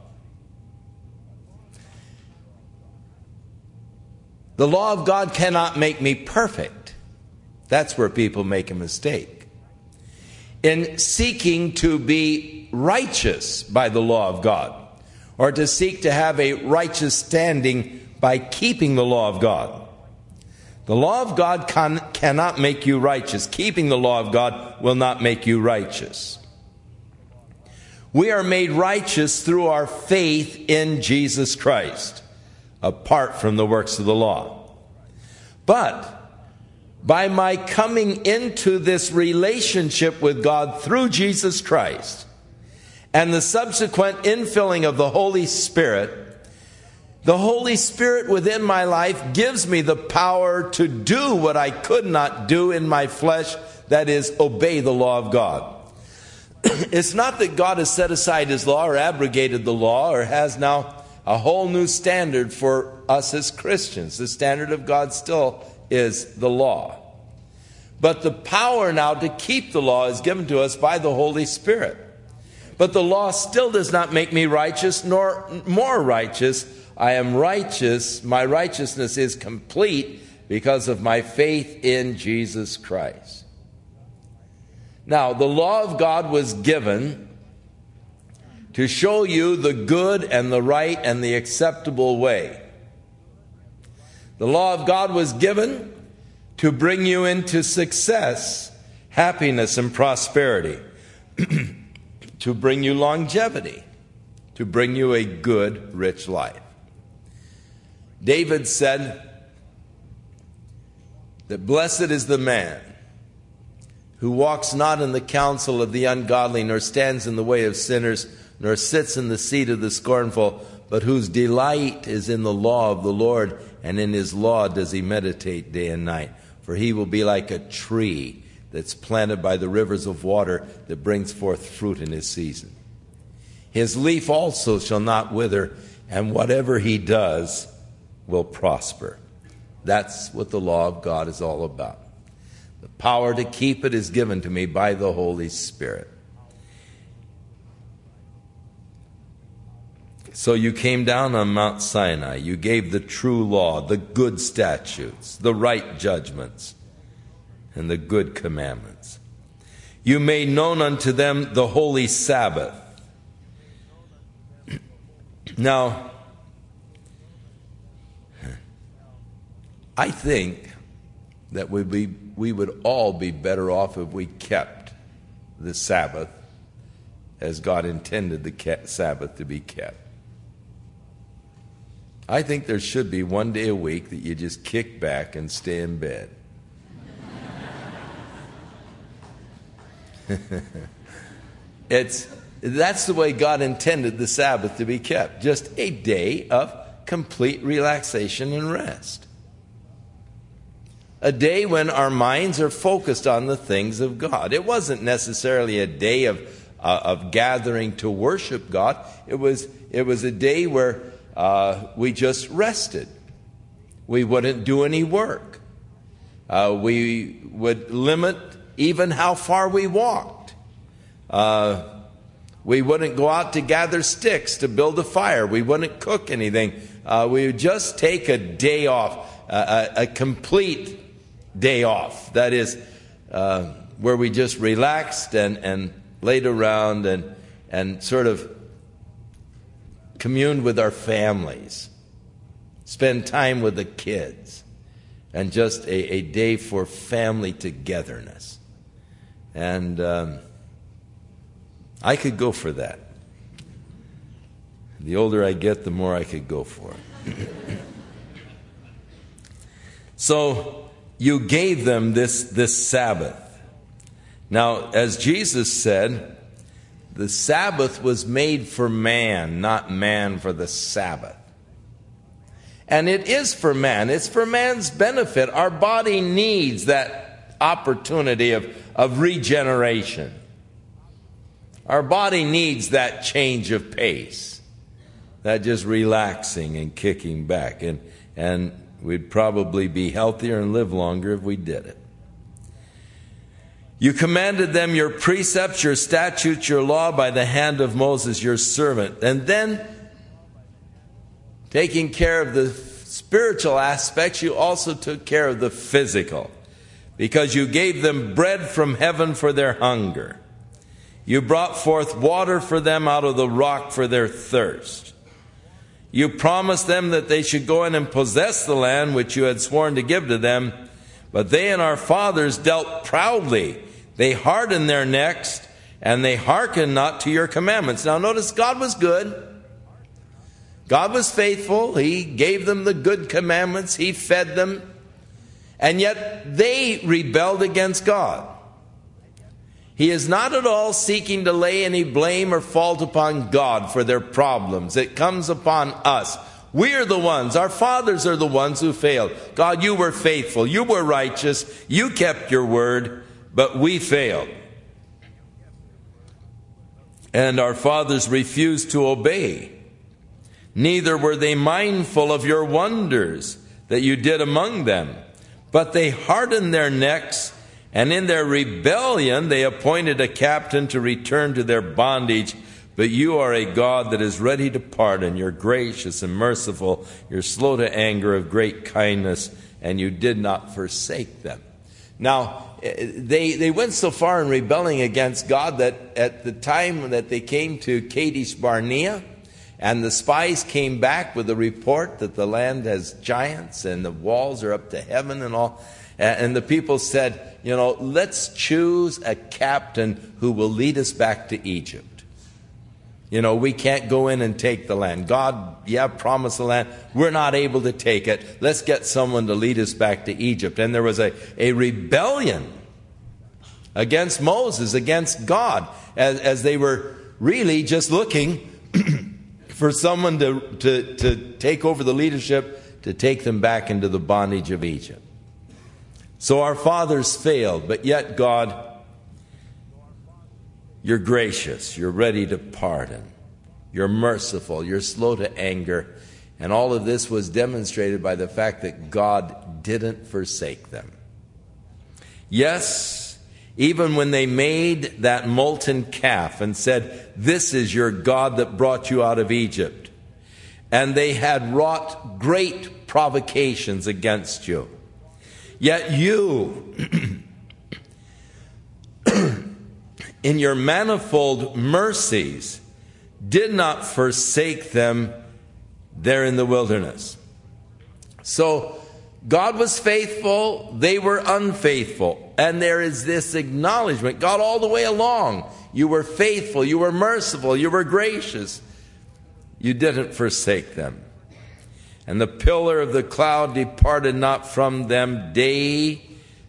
The law of God cannot make me perfect. That's where people make a mistake. In seeking to be righteous by the law of God, or to seek to have a righteous standing by keeping the law of God. The law of God can, cannot make you righteous. Keeping the law of God will not make you righteous. We are made righteous through our faith in Jesus Christ, apart from the works of the law. But by my coming into this relationship with God through Jesus Christ, and the subsequent infilling of the Holy Spirit, the Holy Spirit within my life gives me the power to do what I could not do in my flesh, that is, obey the law of God. It's not that God has set aside His law or abrogated the law or has now a whole new standard for us as Christians. The standard of God still is the law. But the power now to keep the law is given to us by the Holy Spirit. But the law still does not make me righteous, nor more righteous. I am righteous. My righteousness is complete because of my faith in Jesus Christ. Now, the law of God was given to show you the good and the right and the acceptable way. The law of God was given to bring you into success, happiness, and prosperity, to bring you longevity, to bring you a good, rich life. David said that blessed is the man who walks not in the counsel of the ungodly, nor stands in the way of sinners, nor sits in the seat of the scornful, but whose delight is in the law of the Lord, and in his law does he meditate day and night. For he will be like a tree that's planted by the rivers of water, that brings forth fruit in his season. His leaf also shall not wither, and whatever he does will prosper. That's what the law of God is all about. The power to keep it is given to me by the Holy Spirit. So you came down on Mount Sinai. You gave the true law, the good statutes, the right judgments, and the good commandments. You made known unto them the holy Sabbath. Now, I think that we'd be, we would all be better off if we kept the Sabbath as God intended the Sabbath to be kept. I think there should be one day a week that you just kick back and stay in bed. it's that's the way God intended the Sabbath to be kept. Just a day of complete relaxation and rest. A day when our minds are focused on the things of God. It wasn't necessarily a day of uh, of gathering to worship God. It was it was a day where uh, we just rested. We wouldn't do any work. Uh, we would limit even how far we walked. Uh, we wouldn't go out to gather sticks to build a fire. We wouldn't cook anything. Uh, we would just take a day off, uh, a, a complete day off. That is, uh, where we just relaxed and, and laid around and, and sort of communed with our families, spend time with the kids, and just a, a day for family togetherness. And um, I could go for that. The older I get, the more I could go for it. So you gave them this, this Sabbath. Now, as Jesus said, the Sabbath was made for man, not man for the Sabbath. And it is for man. It's for man's benefit. Our body needs that opportunity of, of regeneration. Our body needs that change of pace, that just relaxing and kicking back. And, and we'd probably be healthier and live longer if we did it. You commanded them your precepts, your statutes, your law by the hand of Moses, your servant. And then, taking care of the spiritual aspects, you also took care of the physical, because you gave them bread from heaven for their hunger. You brought forth water for them out of the rock for their thirst. You promised them that they should go in and possess the land which you had sworn to give to them. But they and our fathers dealt proudly. They hardened their necks, and they hearkened not to your commandments. Now notice, God was good. God was faithful. He gave them the good commandments. He fed them. And yet they rebelled against God. He is not at all seeking to lay any blame or fault upon God for their problems. It comes upon us. We are the ones, our fathers are the ones who failed. God, you were faithful. You were righteous. You kept your word, but we failed. And our fathers refused to obey. Neither were they mindful of your wonders that you did among them, but they hardened their necks And in their rebellion they appointed a captain to return to their bondage. But you are a God that is ready to pardon. You're gracious and merciful. You're slow to anger, of great kindness, and you did not forsake them. Now, they they went so far in rebelling against God that at the time that they came to Kadesh Barnea, and the spies came back with a report that the land has giants and the walls are up to heaven and all, and the people said, you know, let's choose a captain who will lead us back to Egypt. You know, we can't go in and take the land. God, yeah, promised the land. We're not able to take it. Let's get someone to lead us back to Egypt. And there was a, a rebellion against Moses, against God, as, as they were really just looking for someone to, to, to take over the leadership, to take them back into the bondage of Egypt. So our fathers failed, but yet God, you're gracious, you're ready to pardon, you're merciful, you're slow to anger. And all of this was demonstrated by the fact that God didn't forsake them. Yes, even when they made that molten calf and said, this is your God that brought you out of Egypt, and they had wrought great provocations against you, yet you, in your manifold mercies, did not forsake them there in the wilderness. So God was faithful, they were unfaithful. And there is this acknowledgement, God, all the way along, you were faithful, you were merciful, you were gracious. You didn't forsake them. And the pillar of the cloud departed not from them day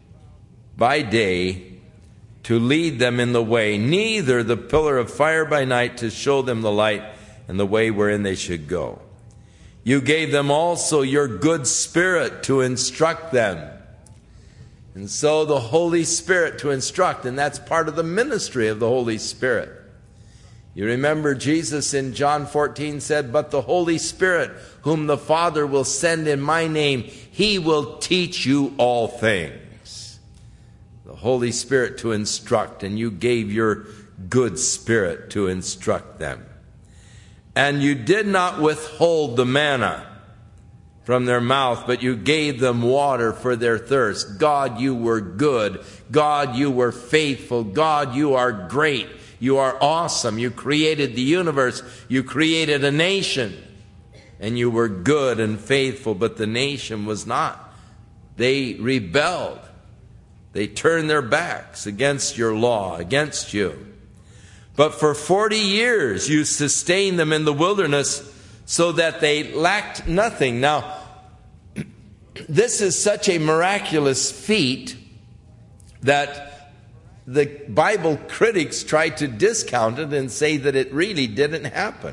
by day, to lead them in the way, neither the pillar of fire by night to show them the light and the way wherein they should go. You gave them also your good Spirit to instruct them. And so the Holy Spirit to instruct, and that's part of the ministry of the Holy Spirit. You remember Jesus in John fourteen said, but the Holy Spirit, whom the Father will send in my name, he will teach you all things. The Holy Spirit to instruct, and you gave your good Spirit to instruct them. And you did not withhold the manna from their mouth, but you gave them water for their thirst. God, you were good. God, you were faithful. God, you are great. You are awesome. You created the universe. You created a nation. And you were good and faithful, but the nation was not. They rebelled. They turned their backs against your law, against you. But for forty years you sustained them in the wilderness so that they lacked nothing. Now, this is such a miraculous feat that the Bible critics try to discount it and say that it really didn't happen.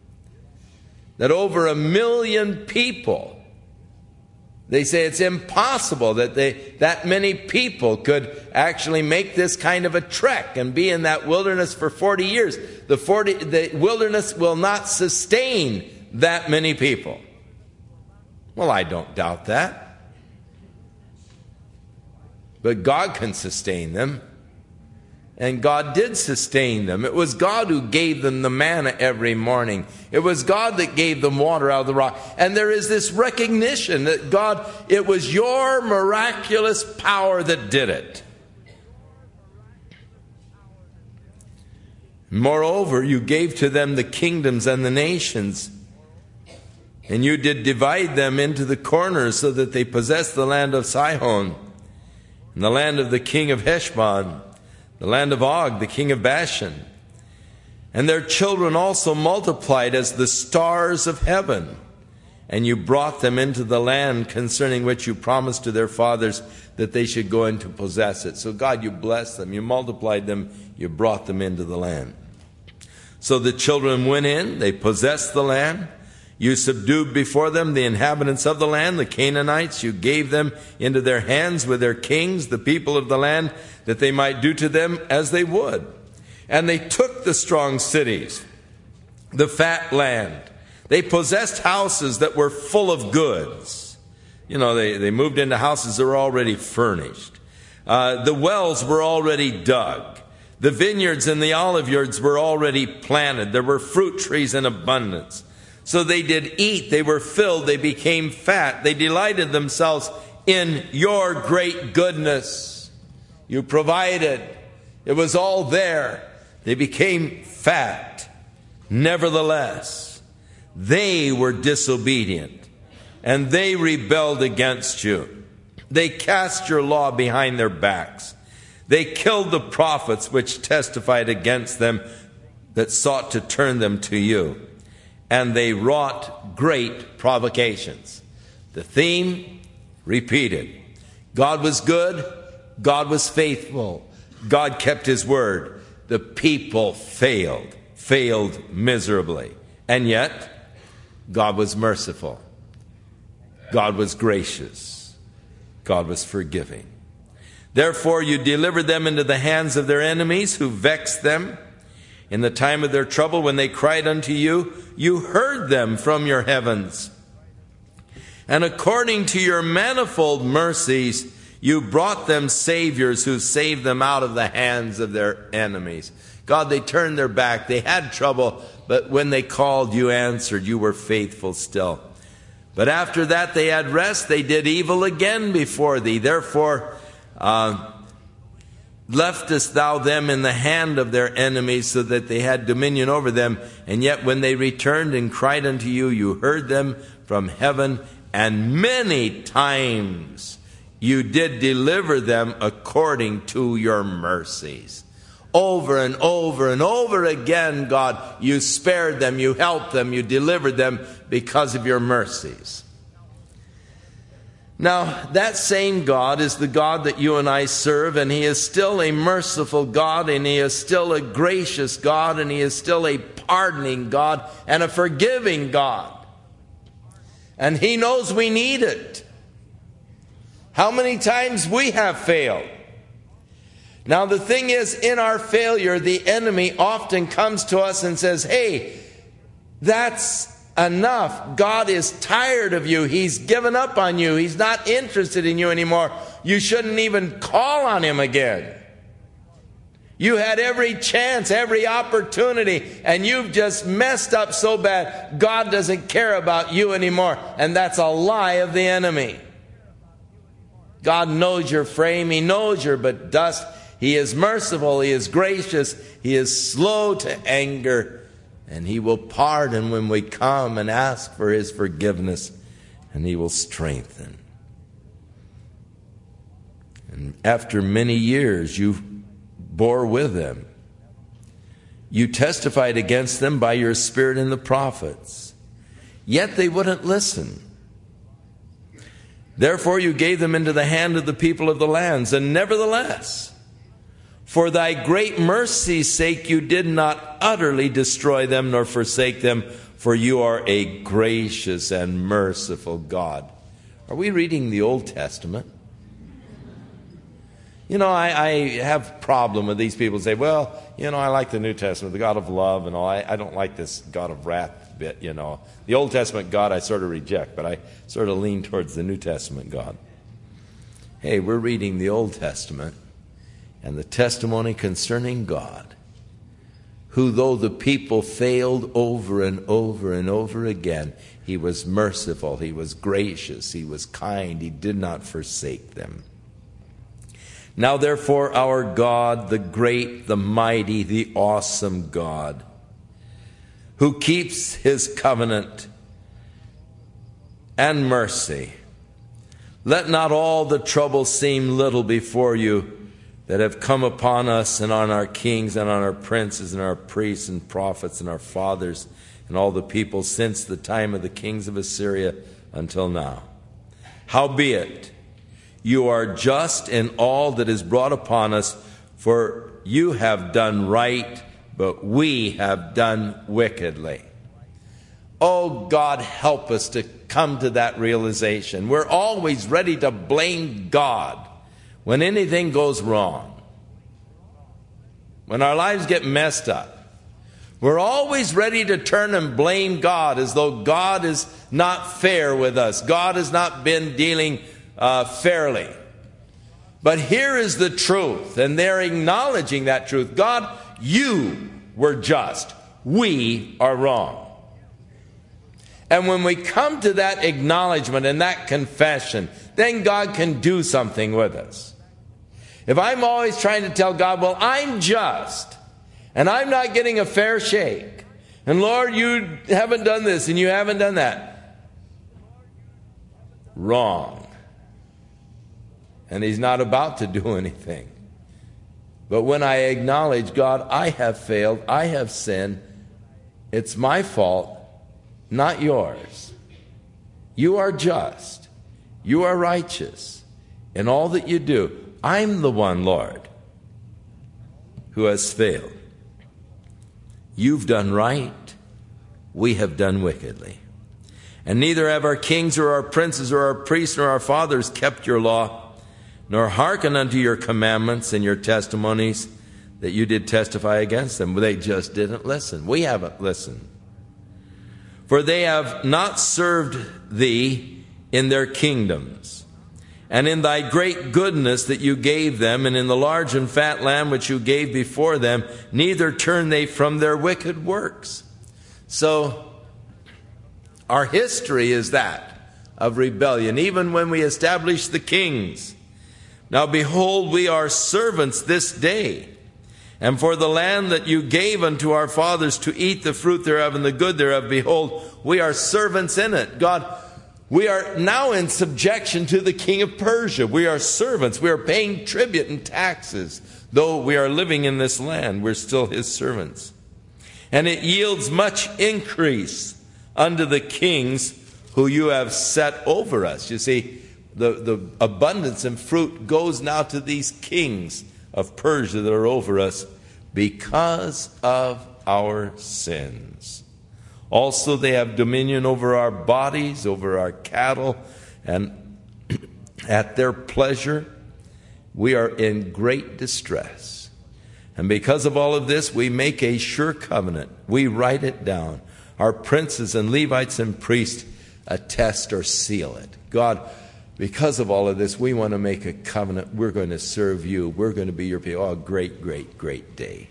That over a million people, they say it's impossible that they, that many people could actually make this kind of a trek and be in that wilderness for forty years. The, forty, the wilderness will not sustain that many people. Well, I don't doubt that. But God can sustain them. And God did sustain them. It was God who gave them the manna every morning. It was God that gave them water out of the rock. And there is this recognition that God, it was your miraculous power that did it. Moreover, you gave to them the kingdoms and the nations, and you did divide them into the corners so that they possessed the land of Sihon, and the land of the king of Heshbon, the land of Og, the king of Bashan. And their children also multiplied as the stars of heaven. And you brought them into the land concerning which you promised to their fathers that they should go in to possess it. So God, you blessed them, you multiplied them, you brought them into the land. So the children went in, they possessed the land. You subdued before them the inhabitants of the land, the Canaanites. You gave them into their hands with their kings, the people of the land, that they might do to them as they would. And they took the strong cities, the fat land. They possessed houses that were full of goods. You know, they, they moved into houses that were already furnished. Uh, the wells were already dug. The vineyards and the olive yards were already planted. There were fruit trees in abundance. So they did eat, they were filled, they became fat. They delighted themselves in your great goodness. You provided. It was all there. They became fat. Nevertheless, they were disobedient, and they rebelled against you. They cast your law behind their backs. They killed the prophets which testified against them, that sought to turn them to you. And they wrought great provocations. The theme repeated. God was good. God was faithful. God kept his word. The people failed, failed miserably. And yet, God was merciful. God was gracious. God was forgiving. Therefore, you delivered them into the hands of their enemies who vexed them. In the time of their trouble, when they cried unto you, you heard them from your heavens. And according to your manifold mercies, you brought them saviors who saved them out of the hands of their enemies. God, they turned their back. They had trouble, but when they called, you answered. You were faithful still. But after that they had rest. They did evil again before thee. Therefore, uh, leftest thou them in the hand of their enemies, so that they had dominion over them. And yet when they returned and cried unto you, you heard them from heaven, and many times you did deliver them according to your mercies. Over and over and over again, God, you spared them, you helped them, you delivered them because of your mercies. Now, that same God is the God that you and I serve, and he is still a merciful God, and he is still a gracious God, and he is still a pardoning God and a forgiving God. And he knows we need it. How many times we have failed. Now, the thing is, in our failure, the enemy often comes to us and says, hey, that's enough. God is tired of you. He's given up on you. He's not interested in you anymore. You shouldn't even call on him again. You had every chance, every opportunity, and you've just messed up so bad, God doesn't care about you anymore. And that's a lie of the enemy. God knows your frame. He knows you're but dust. He is merciful. He is gracious. He is slow to anger. And he will pardon when we come and ask for his forgiveness. And he will strengthen. And after many years, you bore with them. You testified against them by your spirit in the prophets. Yet they wouldn't listen. Therefore you gave them into the hand of the people of the lands. And nevertheless, for thy great mercy's sake, you did not utterly destroy them nor forsake them, for you are a gracious and merciful God. Are we reading the Old Testament? You know, I, I have a problem with these people who say, well, you know, I like the New Testament, the God of love and all. I, I don't like this God of wrath bit, you know. The Old Testament God I sort of reject, but I sort of lean towards the New Testament God. Hey, we're reading the Old Testament and the testimony concerning God, who though the people failed over and over and over again, he was merciful, he was gracious, he was kind, he did not forsake them. Now therefore our God, the great, the mighty, the awesome God, who keeps his covenant and mercy, let not all the trouble seem little before you that have come upon us and on our kings and on our princes and our priests and prophets and our fathers and all the people since the time of the kings of Assyria until now. Howbeit, you are just in all that is brought upon us, for you have done right, but we have done wickedly. Oh, God, help us to come to that realization. We're always ready to blame God when anything goes wrong. When our lives get messed up, we're always ready to turn and blame God as though God is not fair with us. God has not been dealing uh, fairly. But here is the truth, and they're acknowledging that truth. God, you were just. We are wrong. And when we come to that acknowledgement and that confession, then God can do something with us. If I'm always trying to tell God, well, I'm just, and I'm not getting a fair shake, and Lord, you haven't done this and you haven't done that. Wrong. And He's not about to do anything. But when I acknowledge, God, I have failed, I have sinned, it's my fault, not yours. You are just. You are righteous in all that you do. I'm the one, Lord, who has failed. You've done right. We have done wickedly. And neither have our kings or our princes or our priests nor our fathers kept your law, nor hearkened unto your commandments and your testimonies that you did testify against them. They just didn't listen. We haven't listened. For they have not served thee in their kingdoms, and in thy great goodness that you gave them, and in the large and fat land which you gave before them, neither turn they from their wicked works. So, our history is that of rebellion, even when we established the kings. Now behold, we are servants this day. And for the land that you gave unto our fathers to eat the fruit thereof and the good thereof, behold, we are servants in it. God, we are now in subjection to the king of Persia. We are servants. We are paying tribute and taxes. Though we are living in this land, we're still his servants. And it yields much increase unto the kings who you have set over us. You see, the, the abundance and fruit goes now to these kings of Persia that are over us because of our sins. Also they have dominion over our bodies, over our cattle, and at their pleasure we are in great distress. And because of all of this, we make a sure covenant. We write it down. Our princes and Levites and priests attest or seal it. God, because of all of this, we want to make a covenant. We're going to serve you. We're going to be your people. Oh, great, great, great day.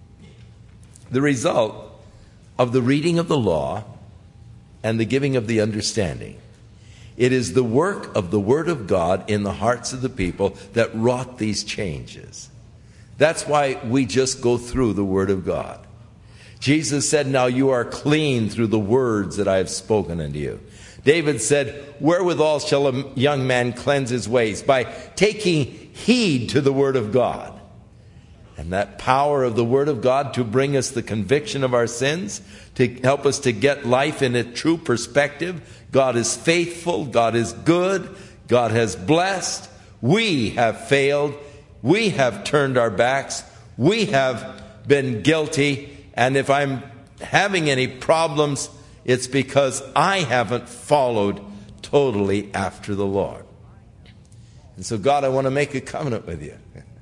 The result of the reading of the law and the giving of the understanding, it is the work of the Word of God in the hearts of the people that wrought these changes. That's why we just go through the Word of God. Jesus said, now you are clean through the words that I have spoken unto you. David said, wherewithal shall a young man cleanse his ways? By taking heed to the Word of God. And that power of the Word of God to bring us the conviction of our sins, to help us to get life in a true perspective. God is faithful. God is good. God has blessed. We have failed. We have turned our backs. We have been guilty. And if I'm having any problems, it's because I haven't followed totally after the Lord. And so, God, I want to make a covenant with you.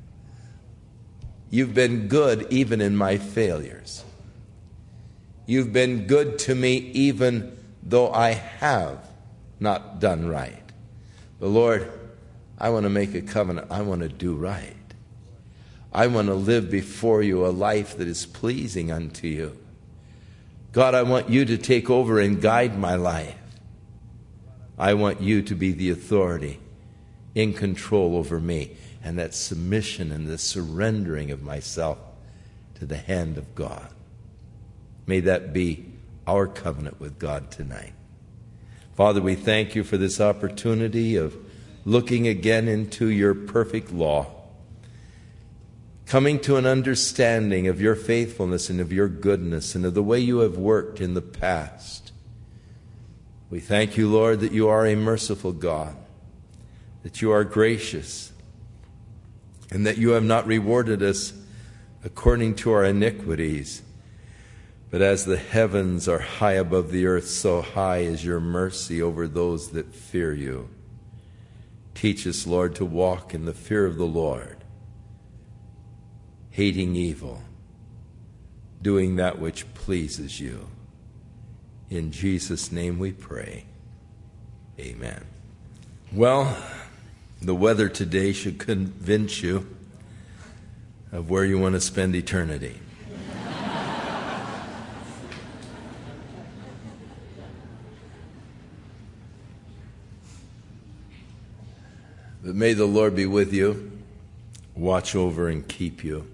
You've been good even in my failures. You've been good to me even though I have not done right. But Lord, I want to make a covenant. I want to do right. I want to live before you a life that is pleasing unto you. God, I want you to take over and guide my life. I want you to be the authority in control over me. And that submission and the surrendering of myself to the hand of God. May that be our covenant with God tonight. Father, we thank you for this opportunity of looking again into your perfect law, coming to an understanding of your faithfulness and of your goodness and of the way you have worked in the past. We thank you, Lord, that you are a merciful God, that you are gracious, and that you have not rewarded us according to our iniquities. But as the heavens are high above the earth, so high is your mercy over those that fear you. Teach us, Lord, to walk in the fear of the Lord, hating evil, doing that which pleases you. In Jesus' name we pray. Amen. Well, The weather today should convince you of where you want to spend eternity. But may the Lord be with you, watch over and keep you.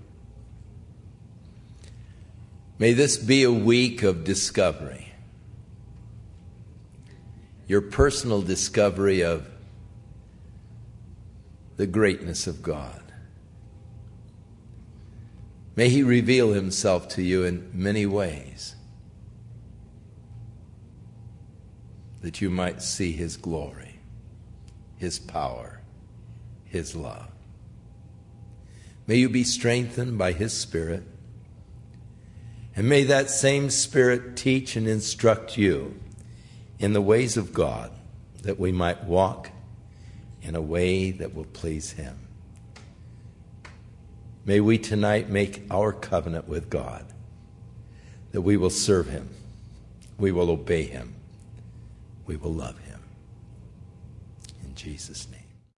May this be a week of discovery. Your personal discovery of the greatness of God. May He reveal Himself to you in many ways, that you might see His glory, His power, His love. May you be strengthened by His Spirit, and may that same Spirit teach and instruct you in the ways of God, that we might walk in a way that will please Him. May we tonight make our covenant with God, that we will serve Him, we will obey Him, we will love Him. In Jesus' name.